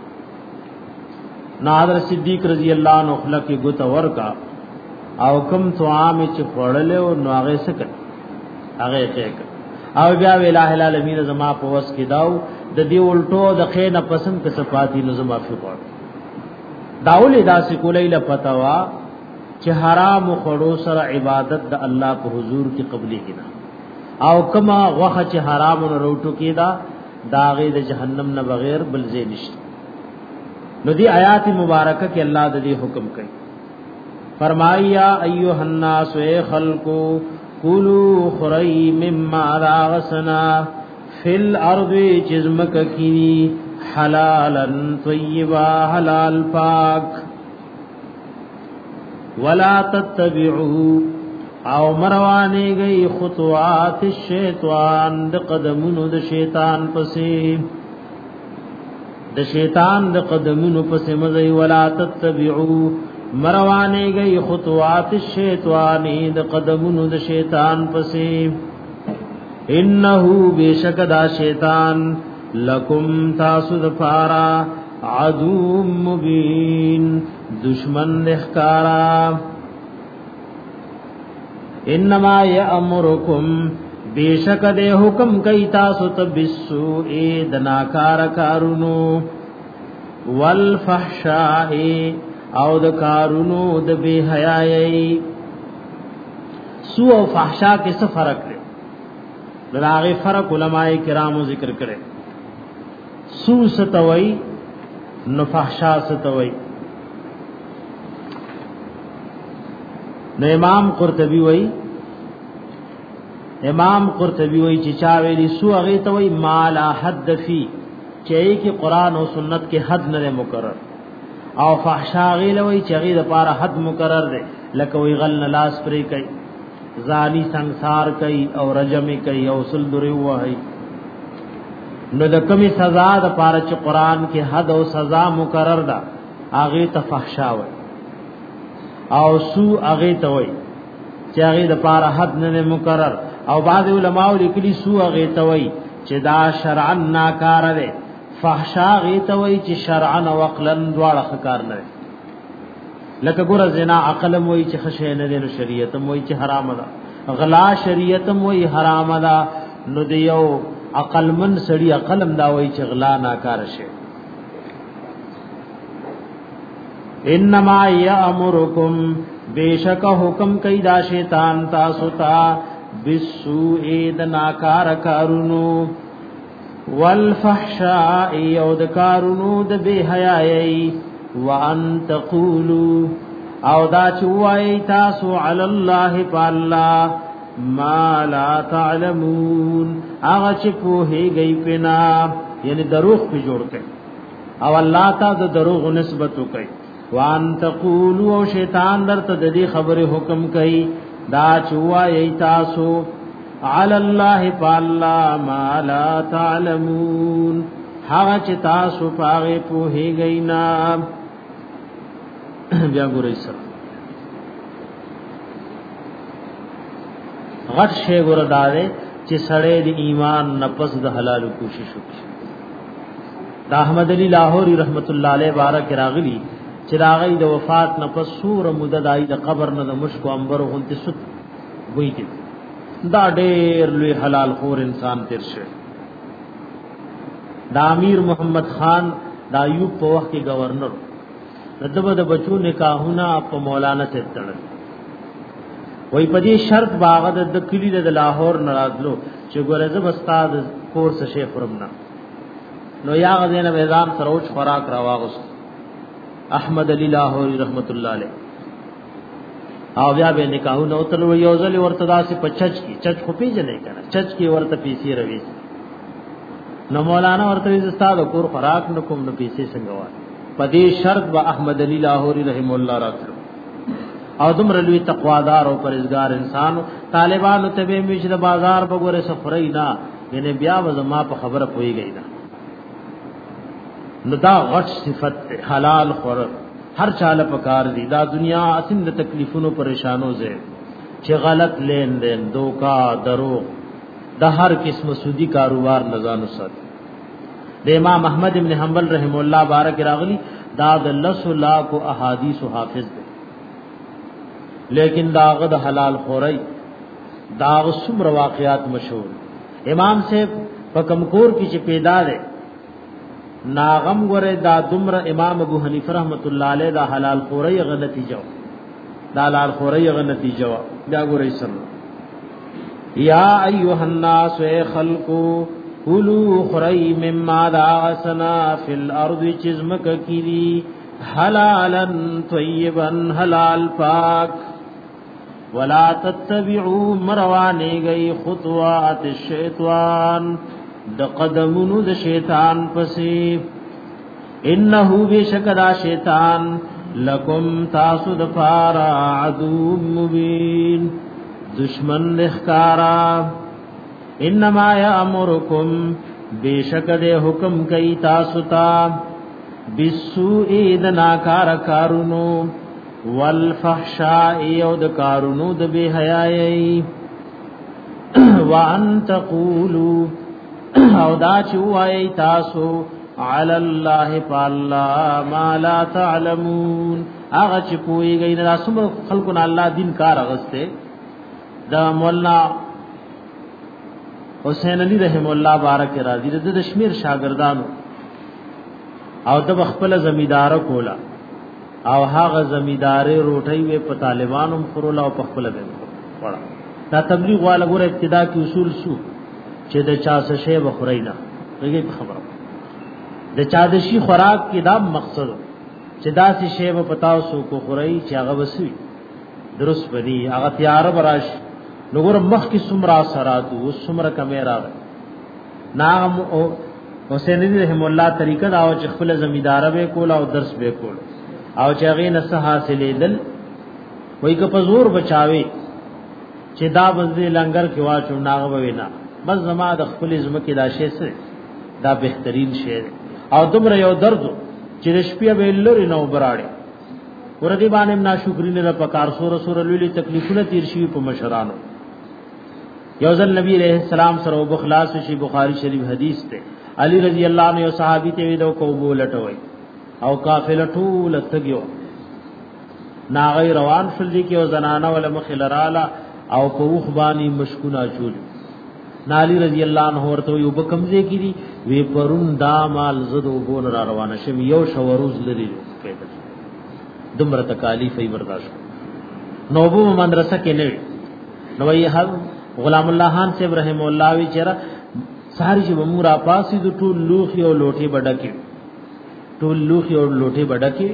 نادر صدیق رضی اللہ عنہ خلق کی گوت ورکا او کم تو عام چې خړلې او نو هغه سکه هغه ټیک او بیا ویلا العالمین زما په وس کې داو د دې الټو د خینه پسند کې صفاتی نو زما په پړ داول داسې کولې له پتاوا چې حرام خړو سره عبادت د الله په حضور کې قبلي کنا او کما غوخه چې حرام وروټو کېدا داغه د جهنم نه بغیر بل زی نشته نو دی آیات مبارکه کې الله د دې حکم کوي فرمایا ایها الناس اے خلقو کلوا خری مما راغسنا فی الارض جزمک کی حلالا طیبا حلال پاک ولا تتبعوا او مروانه گئی خطوات الشیطان د قدمونو د شیطان پسې د شیطان د قدمونو پسې مزي ولا تتبعوا مروانه گئی خطوات الشیطان د قدمونو د شیطان پسې انه بیشک دا شیطان لکم تاسو د فارا عدو مبین دشمن لخکارا انما یامرکم بیشک دے حکم کئی تاسو تبسو اے دناکار کارونو والفحشاء او د کارونو د بے حیائی سو او فحشاء کې څه فرق دی دغه فرق علماء کرامو ذکر کړي سو ستوي نو فحشاء ستوي نو امام قرطبی وای امام قرطبی وای چې چا ویلی سو هغه ته وای مال حد فی چې کې قران او سنت کې حد نه مقرر او فحشاء غیل وای چې هغه د پاره حد مقرر دی لکه وی غل لاس پرې کوي زانی ਸੰسار کوي او رجم کوي او سلدری وای نو د کمی سزا د پاره چې قران کې حد او سزا مقرر ده هغه ته فحشاء وای او سو هغه ته وای چې هغه د پاره حد نه مقرر او بعض علماء لیکلي سو هغه ته وای چې دا شرعا ناکار ده فحشا غیت وای چې شرعا او عقلا دواړه کار نه لکه ګور زنا عقل وای چې خشه نه دي نو شریعت وای چې حرام ده غلا شریعت وای حرام ده نو دیو عقل من سړی عقلم دا وای چې غلا ناکار شي انما یامرکم بیشک حکم کیدا شیطان تاسو ته بالسوء د ناکار کارونو والفحشاء یود کارونو د بے حیاي وان تقولوا او دا چوي تاسو علی الله بالله ما لا تعلمون هغه چې په هیږي پنا یعنی دروغ په جوړ کړي او الله ته د دروغ نسبت وکړي وان تقولوا شیطان درته د دې خبره حکم کوي دا چوي تاسو علی الله بالله ما لا تعلمون هغه چې تاسو پاغه په هیږي نه بیا ګورئ سره غټ شی ګردارې چې سړې د ایمان نفس د حلال کوشش وکړي دا احمد علی لاهوری رحمت الله علیه بارک راغلی چې راغی د وفات نفس سور مدد آی د قبر نه د مشک انبر غنتی ست وې دي دا ډېر لوی حلال خور انسان تیر شه دا امیر محمد خان دا ایوب په وخت کې گورنر دغه د بچو نکاحونه په مولانا ته تړل وای په دې شرط باغ د کلی د لاهور ناراضلو چې ګوره زب استاد کورس شیخ فرمنا نو یا غزنه نظام سروج خوراک راواغس احمد علی لاهوری رحمت الله علیه او بیا به نکاحونه او تل یو ځل ورته داسې پچچ کی چچ خو پیژنې کنه چچ کی ورته پیسې روي نو مولانا ورته استاد کور خوراک نکوم نو پیسې څنګه وای په دې شرط با احمد علی لاهوری رحم الله راتلو او دمر لوی تقوادار او پرهیزګار انسان طالبانو ته به میش د بازار بګوره سفرای نه یعنی بیا وزما په خبره پويږي نه نو دا غټ صفت حلال خور هر چاله پکار دی دا دنیا اسیم د تکلیفونو پریشانو زه چې غلط لین دین دوکا درو د هر قسم سودی کاروبار نزان سات د امام احمد ابن حنبل رحم الله بارک راغلی دا د لسلا کو احادیث حافظ دی لیکن داغه د حلال خوري داغ څومره واقعات مشهور امام سے پکمکور کی چې پیدا ده ناغم غره دا دمر امام ابو حنیفه رحمت الله علیه دا حلال خوري غ نتیجه دا حلال خوري غ نتیجه دا ګورې سره یا ایها الناس خلقو کلوا خری مما دعسنا فی الارض چزمک کیری حلالا طیبا حلال پاک ولا تتبعوا مروانی گئی خطوات الشیطان د قدمونو د شیطان پسې انه بشکدا شیطان لکم تاسو د فارا عدو مبین دشمن لخکارا انما یامرکم بشکد حکم کئی تاسو تا بالسوء د ناکار کارونو والفحشاء او د کارونو د بے حیاي وان تقولوا او دا چوای تاسو علی الله فالله ما لا تعلمون هغه چې پويږي نه سم خلقنا الله دین کار غسته دا مولانا حسین علی رحم الله بارک راضی د دشمیر شاګردانو او د خپل زمیدار کولا او هغه زمیدارې روټي وې په طالبانو خورول او په خپل به وړه دا تبلیغ والا ګور ابتدا کې اصول شو چې د چا څه شی بخوري نه دغه خبره د چا د شي خوراک کې دا مقصد چې دا څه شی به پتاو سو کو خوري چې هغه وسوي درست بدی هغه تیار براش نګور مخ کې سمرا سراتو سمره کمیرا نام او حسین رحم الله طریقه دا او چې خپل زمیدار به کول او درس به کول او چې هغه نه حاصلې دل وای که په زور بچاوي چې دا بنځي لنګر کې واچو ناغه وینا بس زما د خپل زمکه دا شی سره دا بهترین شی او دومره یو درد چې رشپیا به لوري نو براړي ورته باندې ناشکری نه پکار سور سور لولي تکلیفونه تیر شي په مشرانو یو ځل نبی عليه السلام سره وبخلاص شي بخاری شریف حدیث ته علی رضی الله عنه صحابي ته ویلو کو بولټوي او قافله ټول تګیو ناغی روان شل دي کې او زنانه ول مخلراله او په وخ باندې مشکونه چول نالی رضی الله عنه ورته یو بکمزه کړي وی پرون دا مال زدو بون را روانه شم یو شوروز لري کېدل دمر تکالیف ای برداشت نوبو مدرسه کې نه نو یې غلام الله خان صاحب رحم الله وی چر ساری چې مورا پاسې د ټول لوخي او لوټي بډکی ټول لوخي او لوټي بډکی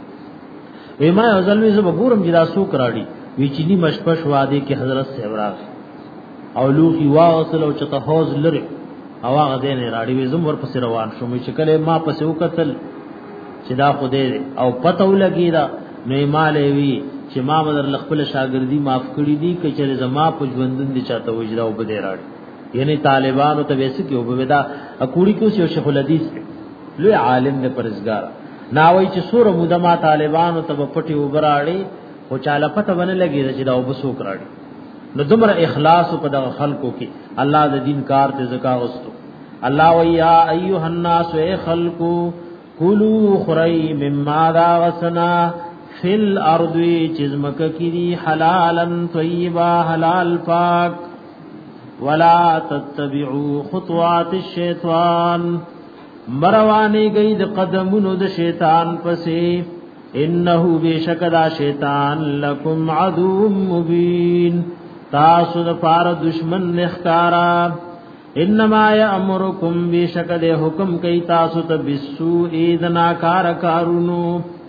وی ما ځلوي زه وګورم چې دا سو کراړي وی چینی مشپش واده کې حضرت صاحب راغی او لوخي واصل او چته حوض لري او هغه دین راړي وی زم ور پس روان شوم چې کله ما پس وکتل چې دا خوده او پته ولګی دا نو مالې وی چې ما مدر خپل شاګردي معاف کړی دي چې زما په ژوندون دي چاته وجدا او بده راړي یعنی طالبانو ته ویسه کې وبدا اکوړي کو شیخ شیخ الحدیث لوی عالم دې پرزګار ناوي چې سور مودما طالبانو ته پټي وبراړي او چاله پته ونه لګي چې دا وبسو کراړي نو دمر اخلاص په دغه خلقو کې الله د دین کار ته زکا واستو الله ويا ايها الناس اي خلقو كلوا خري مما ذا وسنا في الارض چزمک کی حلالا طيبا حلال پاک ولا تتبعوا خطوات الشیطان مروانی گئی د قدمونو د شیطان پسې انه بشکدا شیطان لکم عدو مبین تاسو د پار دشمن نخکارا انما یامرکم بشکد حکم کئی تاسو ته بالسوء دنا کار کارونو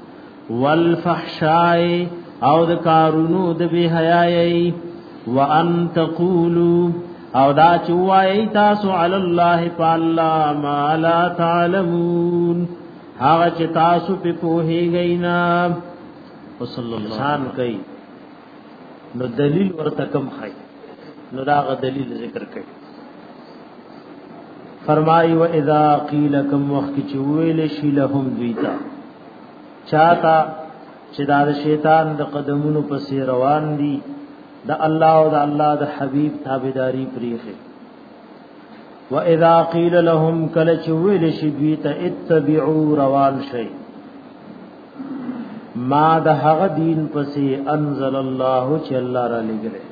والفحشاء او د کارونو د بی حیاي وان تقولوا او دا چوای تاسو علی الله تعالی ما لا تعلمون هغه چې تاسو په پوهیږئ نه وصلی الله علیه کوي نو دلیل ورته کم خای نو دا غ دلیل ذکر کوي فرمای و اذا قیل کم وخت چې ویل شي لهم دویتا چاته چې دا شیطان د قدمونو پسې روان دي دا الله او دا الله د حبيب تابعداري پریخه و اذا قيل لهم کل چویل شبیت اتبعوا روان شي ما د هغه دین پسې انزل الله چې الله را لګره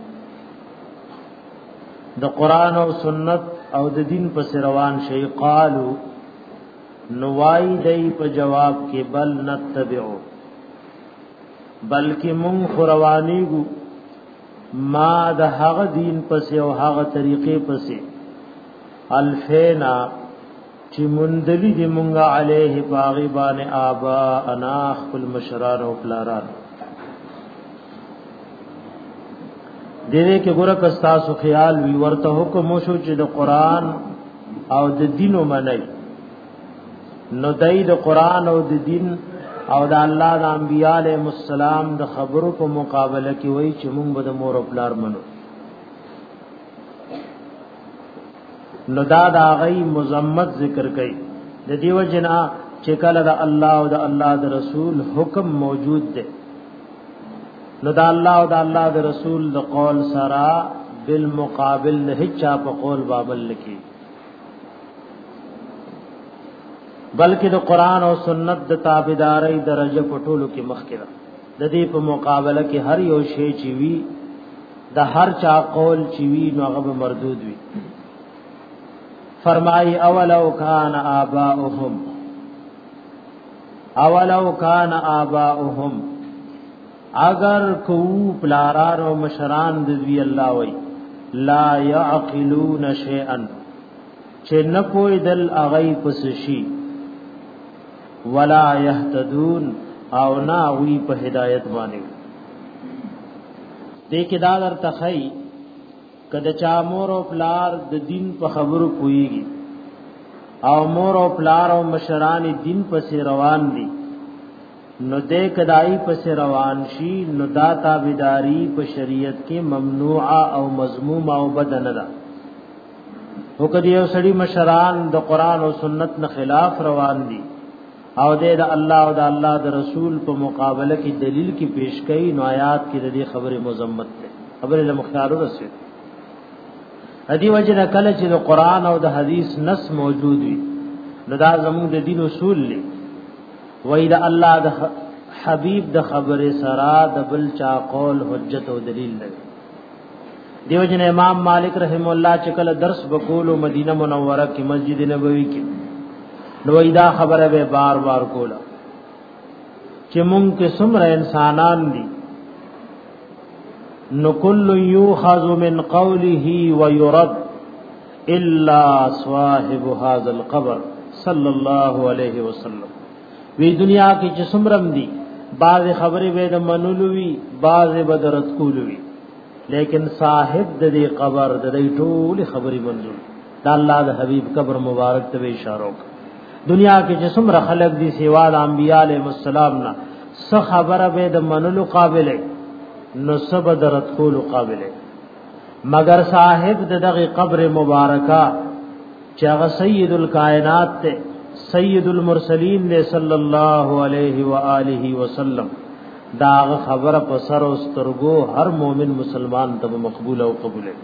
د قران او سنت او د دین پسې روان شي قالو نوای دای په جواب کې بل نتبعو بلکې مون خروانیګو ما د هغه دین پسې او هغه طریقې پسې الفینا چې مندلی دی مونږه علیه باغبان آبا انا خپل مشران او پلاران دې کې ګوره کستا سو خیال وی ورته حکم شو چې د قران او د دینو منای نو دای د قران او د دین او د الله د انبیاء علیهم السلام د خبرو په مقابله کې وای چې موږ به د مور او پلار منو نو دا د غي مزمت ذکر کړي د دیو جنا چې کله د الله او د الله د رسول حکم موجود دی نو د الله او د الله د رسول د قول سره بالمقابل هیڅ په قول بابل لکی بلکې د قران او سنت د تابعداري درجه پټولو کې مخکره د دې په مقابله کې هر یو شی چې وی د هر چا قول چې وی نو هغه مردود وی فرمای اولو کان آباؤهم اولو کان آباؤهم اگر کو پلاران او مشران د وی الله وی لا يعقلون شيئا چې نه پوی دل اغی پس شي ولا يهتدون او نا وی په هدایت باندې دې کې دا درته خی کله چا مور او پلار د دین په خبرو کویږي او مور او پلار او مشران دین پسې روان دي نو دې کدائی پسې روان شي نو دا تابعداري په شریعت کې ممنوع او مذموم او بدن ده او کدی یو سړي مشران د قران او سنت نه خلاف روان دي او د الله او د الله د رسول په مقابله کې دلیل کې پیش کړي نو آیات کې د دې خبره مذمت ده خبره له مختار رسول ادي وجه کله چې د قران او د حدیث نص موجود وي نو دا زموږ د دین اصول دي. وای دا الله د حبیب د خبره سرا د بل چا قول حجت او دلیل لري. دیو جن امام مالک رحم الله چې کله درس وکولو مدینه منوره کې مسجد نبوي کې نو دا خبره به بار بار کوله چې مونږ کې څومره انسانان دي نو کل یوخذ من قوله ويرد الا صاحب هذا القبر صلی الله علیه وسلم. وی دنیا کې چې څومره دي بعض خبرې به د منلو وی بعض به درت کولو وی لیکن صاحب د دې قبر د دې ټول خبرې منظور دا الله د حبیب قبر مبارک ته اشاره وکړه. دنیا کې چې څومره خلق دي سیوا د انبیاء علیهم السلام نه څه خبره به د منلو قابل نو سب درت کول قابل مگر صاحب د دغه قبر مبارکه چې هغه سید الکائنات ته سید المرسلین نے صلی الله علیه و آله وسلم دا خبره په سر او سترګو هر مؤمن مسلمان ته مقبول او قبول ہے.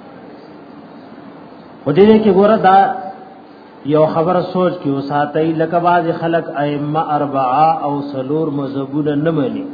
ودې کې ګوره دا یو خبره سوچ کې وساتای لکه باز خلق ائمه اربعه او سلور مذهبونه نه مني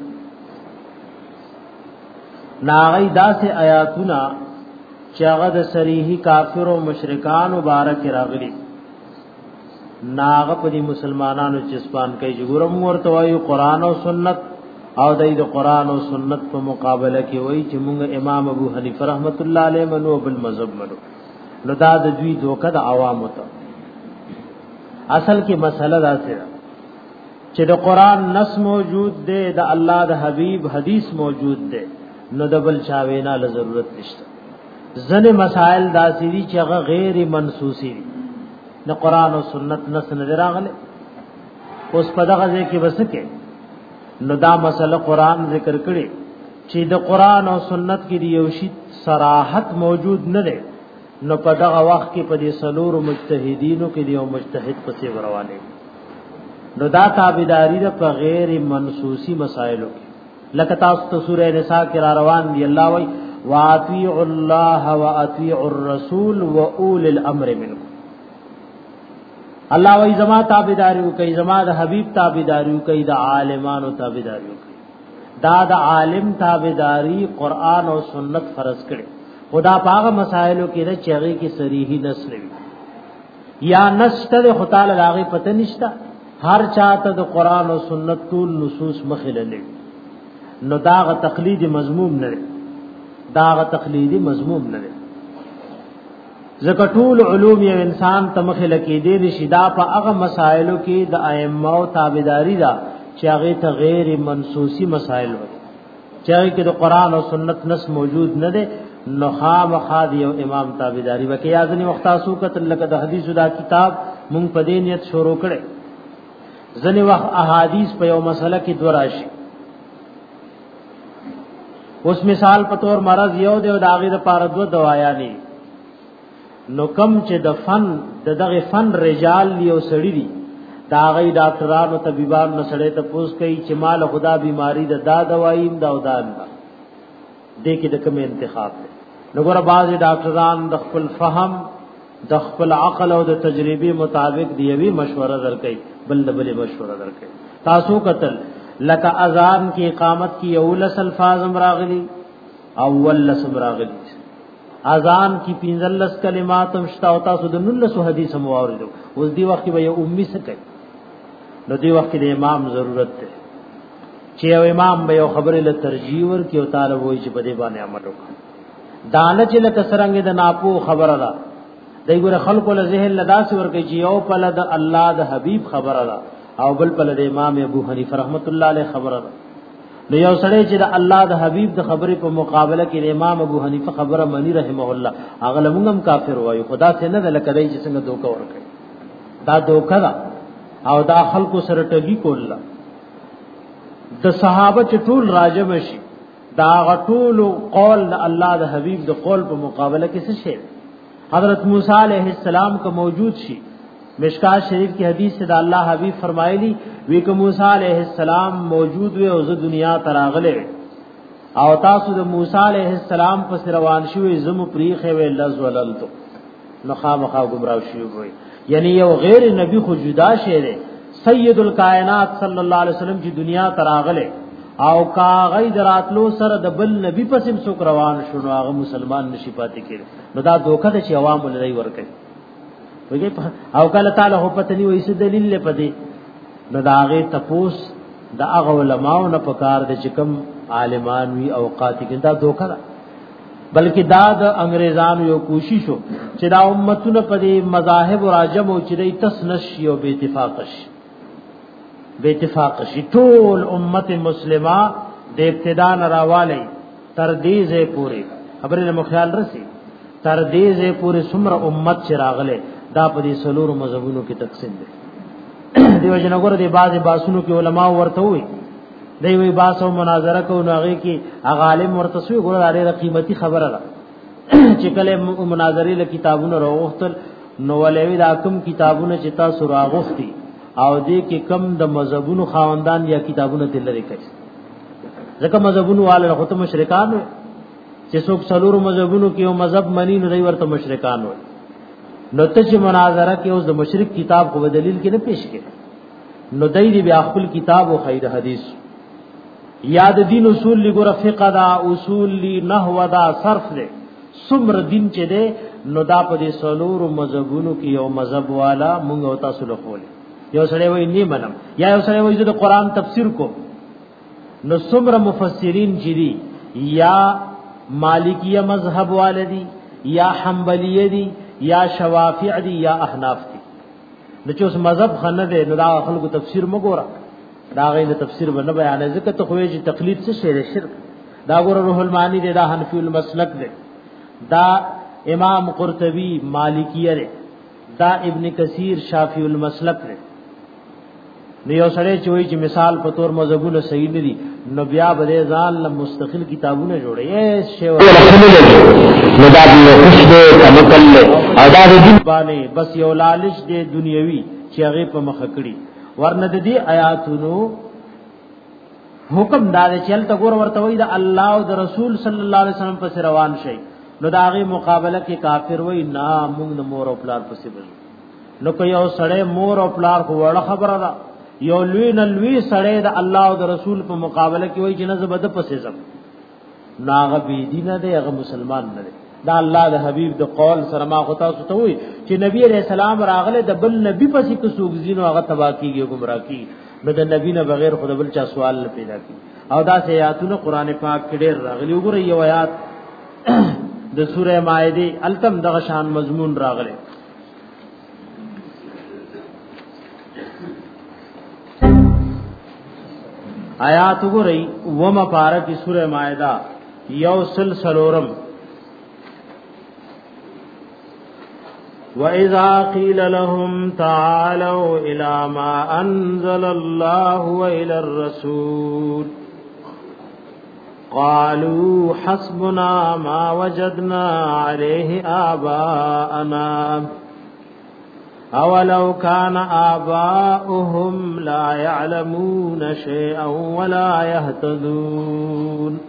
ناغی داسې آیاتونه چې هغه د صریحي کافر او مشرکان مبارک راغلي ناغه په دې مسلمانانو چې سپان کوي چې ګورم ورته وایي قران او سنت او د دې قران او سنت په مقابله کې وایي چې موږ امام ابو حنیفه رحمت الله علیه منو بل مذهب منو نو دا د دوی دوکه د عوامو ته اصل کې مسله دا ده چې د قران نص موجود دی د الله د حبیب حدیث موجود دی نو د بل چاوینا له ضرورت نشته. ځنه مسائل داسې دي چې هغه غیر منسوسی دي د قران او سنت نص نه راغله اوس په دغه ځای کې وسکه نو دا مسله قران ذکر کړي چې د قران او سنت کې دی یو شی صراحت موجود نه ده نو په دغه وخت کې په دې سلور مجتهدینو کې دی او مجتهد پسې روانه نو دا تابعداري ده په غیر منسوسی مسائلو کې لکه تاسو ته سورې نساء کې را روان دي الله وای واطیعوا الله واطیعوا الرسول واول الامر منکم. الله وای زما تابعداریو کوي زما د حبیب تابعداریو کوي د عالمانو تابعداریو کوي دا د عالم تابعداری قران او سنت فرض کړي خدا پاغه مسائلو کې د چغې کې صریحي نص لوي یا نشته خدای تعالی لاغه پته نشته هر چاته د قران او سنت ټول نصوص مخله لوي نو داغه تقلید مضموم نه داغه تقلیدی مضموم نه زکه ټول علوم یو انسان تمخله کې دي نشدا په هغه مسائلو کې د ائمه او تابعداري دا چې هغه ته غیر منسوسی مسائل وي چې هغه کې د قران او سنت نص موجود نه ده نو خامخا دی او امام تابعداري وکي یازنی مختصو کتل لکه د حدیث دا کتاب مونږ په دې نیت شروع کړي ځنی وخت احادیث په یو مسله کې دوراشي اوس مثال په تور مرض یو دی او د هغه لپاره دوه دوايا نه نو کم چې د فن د دغه فن رجال یو سړی دی دا غي ډاکټرانو طبيبانو نو سړی ته پوښ کوي چې مال خدا بیماری د دا دوايي دا ودان دا دې کې د کوم انتخاب دی نو ګوره بعض ډاکټران د خپل فهم د خپل عقل او د تجربه مطابق دی وی مشوره درکې بل بل مشوره درکې تاسو قتل لکه اذان کی اقامت کی اول الفاظ راغلی اول لسم راغلی اذان کی پنځلس کلمات مشتا ہوتا سود نلس حدیث مواردو اوس دی وخت به امي سکه نو دی وخت د امام ضرورت ده چې یو امام به یو خبره له ترجیح ور کی او تعالی وای چې په دې باندې عمل وکړي دانه چې لکه سرنګ د ناپو خبره ده دای ګره خلق له ذهن لداس ور کوي چې یو په د الله د حبیب خبره ده او بل په د امام ابو حنیفه رحمت الله علیه خبره ده نو یو سړی چې د الله د حبیب د خبرې په مقابله کې امام ابو حنیفه خبره منی رحمه الله هغه لمونږم کافر وایو خدا څخه نه لکه دای چې څنګه دوکا ورکړي دا دوکا دا او دا خلکو سره ټګي کوله د صحابه چې ټول راجم شي دا غټول قول د الله د حبیب د قول په مقابله کې څه شي حضرت موسی علیہ السلام کا موجود شي مشکات شریف کی حدیث سے دا اللہ حبیب فرمایلی وی کہ موسی علیہ السلام موجود وی او ز دنیا تراغله او تاسو د موسی علیہ السلام پس روان شوی زم پریخه وی لز وللتو نو خامخا گمراه شوی وی یعنی یو غیر نبی خو جدا شه دی سید الکائنات صلی الله علیه وسلم چې دنیا تراغله او کا غي دراتلو سره د بل نبی پسیم څوک روان شونو هغه مسلمان نشي پاتې کړي نو دا دوکه د چې عوام لري ورکړي وګي او کله تعالی هو پته نی وې څه دلیل له پدې نو دا هغه تپوس د هغه علماو نه پکار د چکم عالمان وی اوقات کې دا دوکه ده بلکې دا د انګريزانو یو کوشش وو چې دا امتونه پدې مذاهب راجم او چې د تسنش یو به اتفاقش به اتفاق شي ټول امت مسلمه د ابتدا نراواله تر دې زه پوری خبره مو خیال رسی تر دې زه پوری څومره امت چې راغله دا په دې سلور مذهبونو کې تقسیم دي دیو جنګور دي بعض باسونو کې علما ورته وي دی وی باسو مناظره کو ناغي کې غالم ورته سوی ګور اړه قیمتي خبره ده چې کله مناظرې له کتابونو راوختل نو ولوي دا کوم کتابونه چې تاسو راغوختي او دې کې کم د مذهبونو خاوندان یا کتابونه تل لري کوي ځکه مذهبونو والے خو ته مشرکان چې څوک څلور مذهبونو کې یو مذهب منی نو دوی ورته مشرکان وي نو ته چې مناظره کې اوس د مشرک کتاب کو دلیل کې نه پیش کړي نو دای دی بیا خپل کتاب او خیر حدیث یاد دین اصول لګور فقہ دا اصول لی نحو دا صرف دے سمر دین چې دے نو دا په دې څلور مذهبونو کې یو مذهب والا مونږ او تاسو له خول یو سره وای نی منم یا یو سره وای د قران تفسیر کو نو څومره مفسرین جری یا مالکیه مذهب والدی یا حنبلیه دی یا شوافع دی یا احناف دی نو چې اوس مذهب خنه دی نو دا خلکو تفسیر مګوره دا غینه تفسیر باندې بیان ځکه ته خوې چې تقلید څه شی شرک دا ګوره روح المعانی دی دا حنفی المسلک دی دا امام قرطبی مالکیه دی دا ابن کثیر شافعی المسلک دی نو یو سره چې وایي چې مثال په تور مذهبونه صحیح نه دي نو بیا به ځان له مستقل کتابونه جوړي اے شی نو دا د خوشبو تمکل او دا د دین باندې بس یو لالچ دی دنیوي چې هغه په مخ کړی ورنه د دې آیاتونو حکم دا دی چې تل ګور ورته وایي د الله او د رسول صلی الله علیه وسلم په روان شي نو دا غي مقابله کې کافر وایي نا موږ نو مور او پلار پسې بل نو که یو سړی مور او پلار کو وړه خبره ده یو لوی نلوی سړی د الله او د رسول په مقابله کې وایي چې نه زبد پسې زم ناغه بی دین دی هغه مسلمان نه دی دا الله د حبیب د قول سره ما خو تاسو ته وایي چې نبی علیہ السلام راغله د بل نبی پسې کو سوګزینو هغه تبا کیږي گمراه کی نو د نبی نه بغیر خود بل چا سوال نه پیدا کی او دا سه آیاتونه قران پاک کې ډېر راغلي وګورئ یو آیات د سوره مائده التم دغه شان مضمون راغله آیات وګورئ وما پارکی سوره مائده یو سلسلورم وَإِذَا قِيلَ لَهُمْ تَعَالَوْا إِلَى مَا أَنزَلَ اللَّهُ وَإِلَى الرَّسُولِ قَالُوا حَسْبُنَا مَا وَجَدْنَا عَلَيْهِ آبَاءَنَا أَوَلَوْ كَانَ آبَاؤُهُمْ لَا يَعْلَمُونَ شَيْئًا وَلَا يَهْتَدُونَ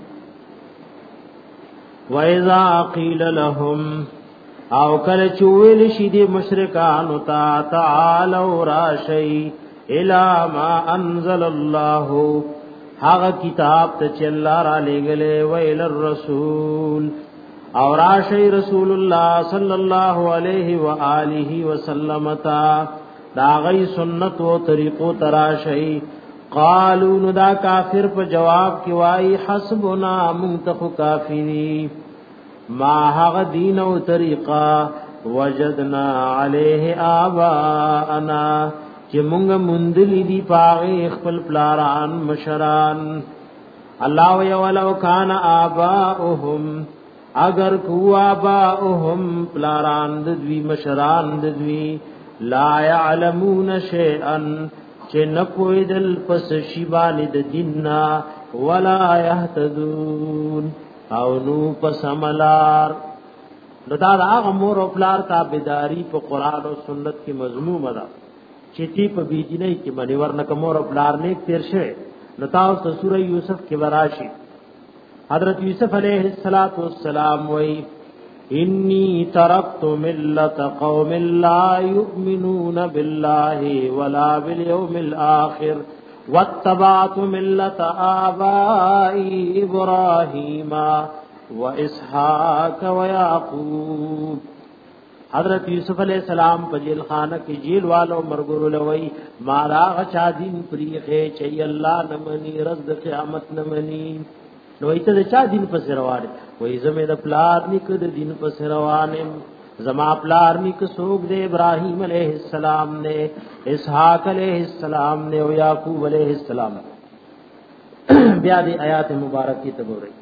وَإِذَا قِيلَ لَهُمْ او کله چویل شي دي مشرکان او تا تعالوا راشي الى ما انزل الله هغه کتاب ته چې الله را لېګلې ویل الرسول او راشي رسول الله صلی الله علیه و آله وسلم تا دا غي سنت او طریقو تراشي قالوا ندا کافر په جواب کې وای حسبنا منتخ کافری ما هغه دین او طریقہ وجدنا علیه آباءنا چې مونږ مندلی دی پاغه خپل پلاران مشران الله وی ولو کان آباؤهم اگر کو آباؤهم پلاران دوی مشران دوی لا يعلمون شيئا چې نه پویدل پس شی باندې د دیننا ولا يهتدون او نو پسملار نو دا هغه مور او پلار تابعداري په قران او سنت کې مضمون ده چې تی په بيدینه کې باندې ورنه کوم او پلار نیک تیر شوه نو تاسو سوره یوسف کې وراشي حضرت یوسف علیہ الصلات والسلام وای انی ترکت ملت قوم لا یؤمنون بالله ولا بالیوم الاخر واتبعت ملت آبائی ابراہیم و اسحاق و یعقوب. حضرت یوسف علیہ السلام په جیل خانه کې جیل والو مرګورو لوي مالا غچا دین پریخه چي الله نمني رد قیامت نمني نو ایته چا دین په سروانه وای زمه د پلار نیک د دین په سروانه زما پلار نیک سوګ د ابراهیم علیہ السلام نے اسحاق علیہ السلام نے او یعقوب علیہ السلام. بیا دی آیات مبارکی تبوري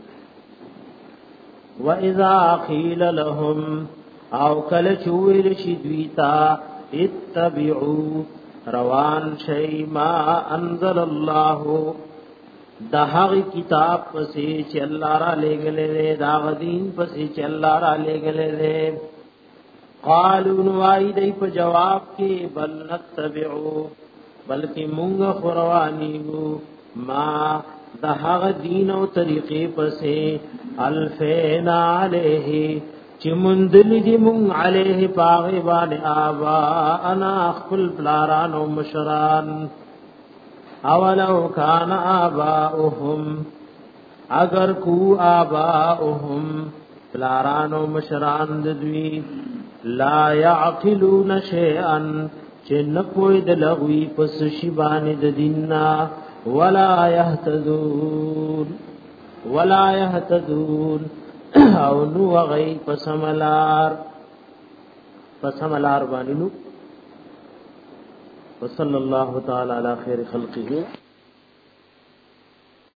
واذا قيل لهم او کل چویل شي دویتا اتبعوا روان شي ما انزل الله دا هغه کتاب پسې چې الله را لېګلې دا غدین پسې چې الله را لېګلې. قالوا نوای دی په جواب کې بل نتبعو بلکې مونږ خوروانیو ما دا هغه دین او طریقې پسې الفینا علیه چې مندل دي مون علیه پاغه باندې آبا انا خپل پلاران او مشران. اولو کان آباؤهم اگر کو آباؤهم پلاران او مشران دوی لا يعقلون شيئا چې نه کوئی د لغوی پس شی باندې د دیننا ولا يهتدون ولا يهتدون او نو غي پسملار پسملار باندې نو وصلی الله تعالی علی خیر خلقه.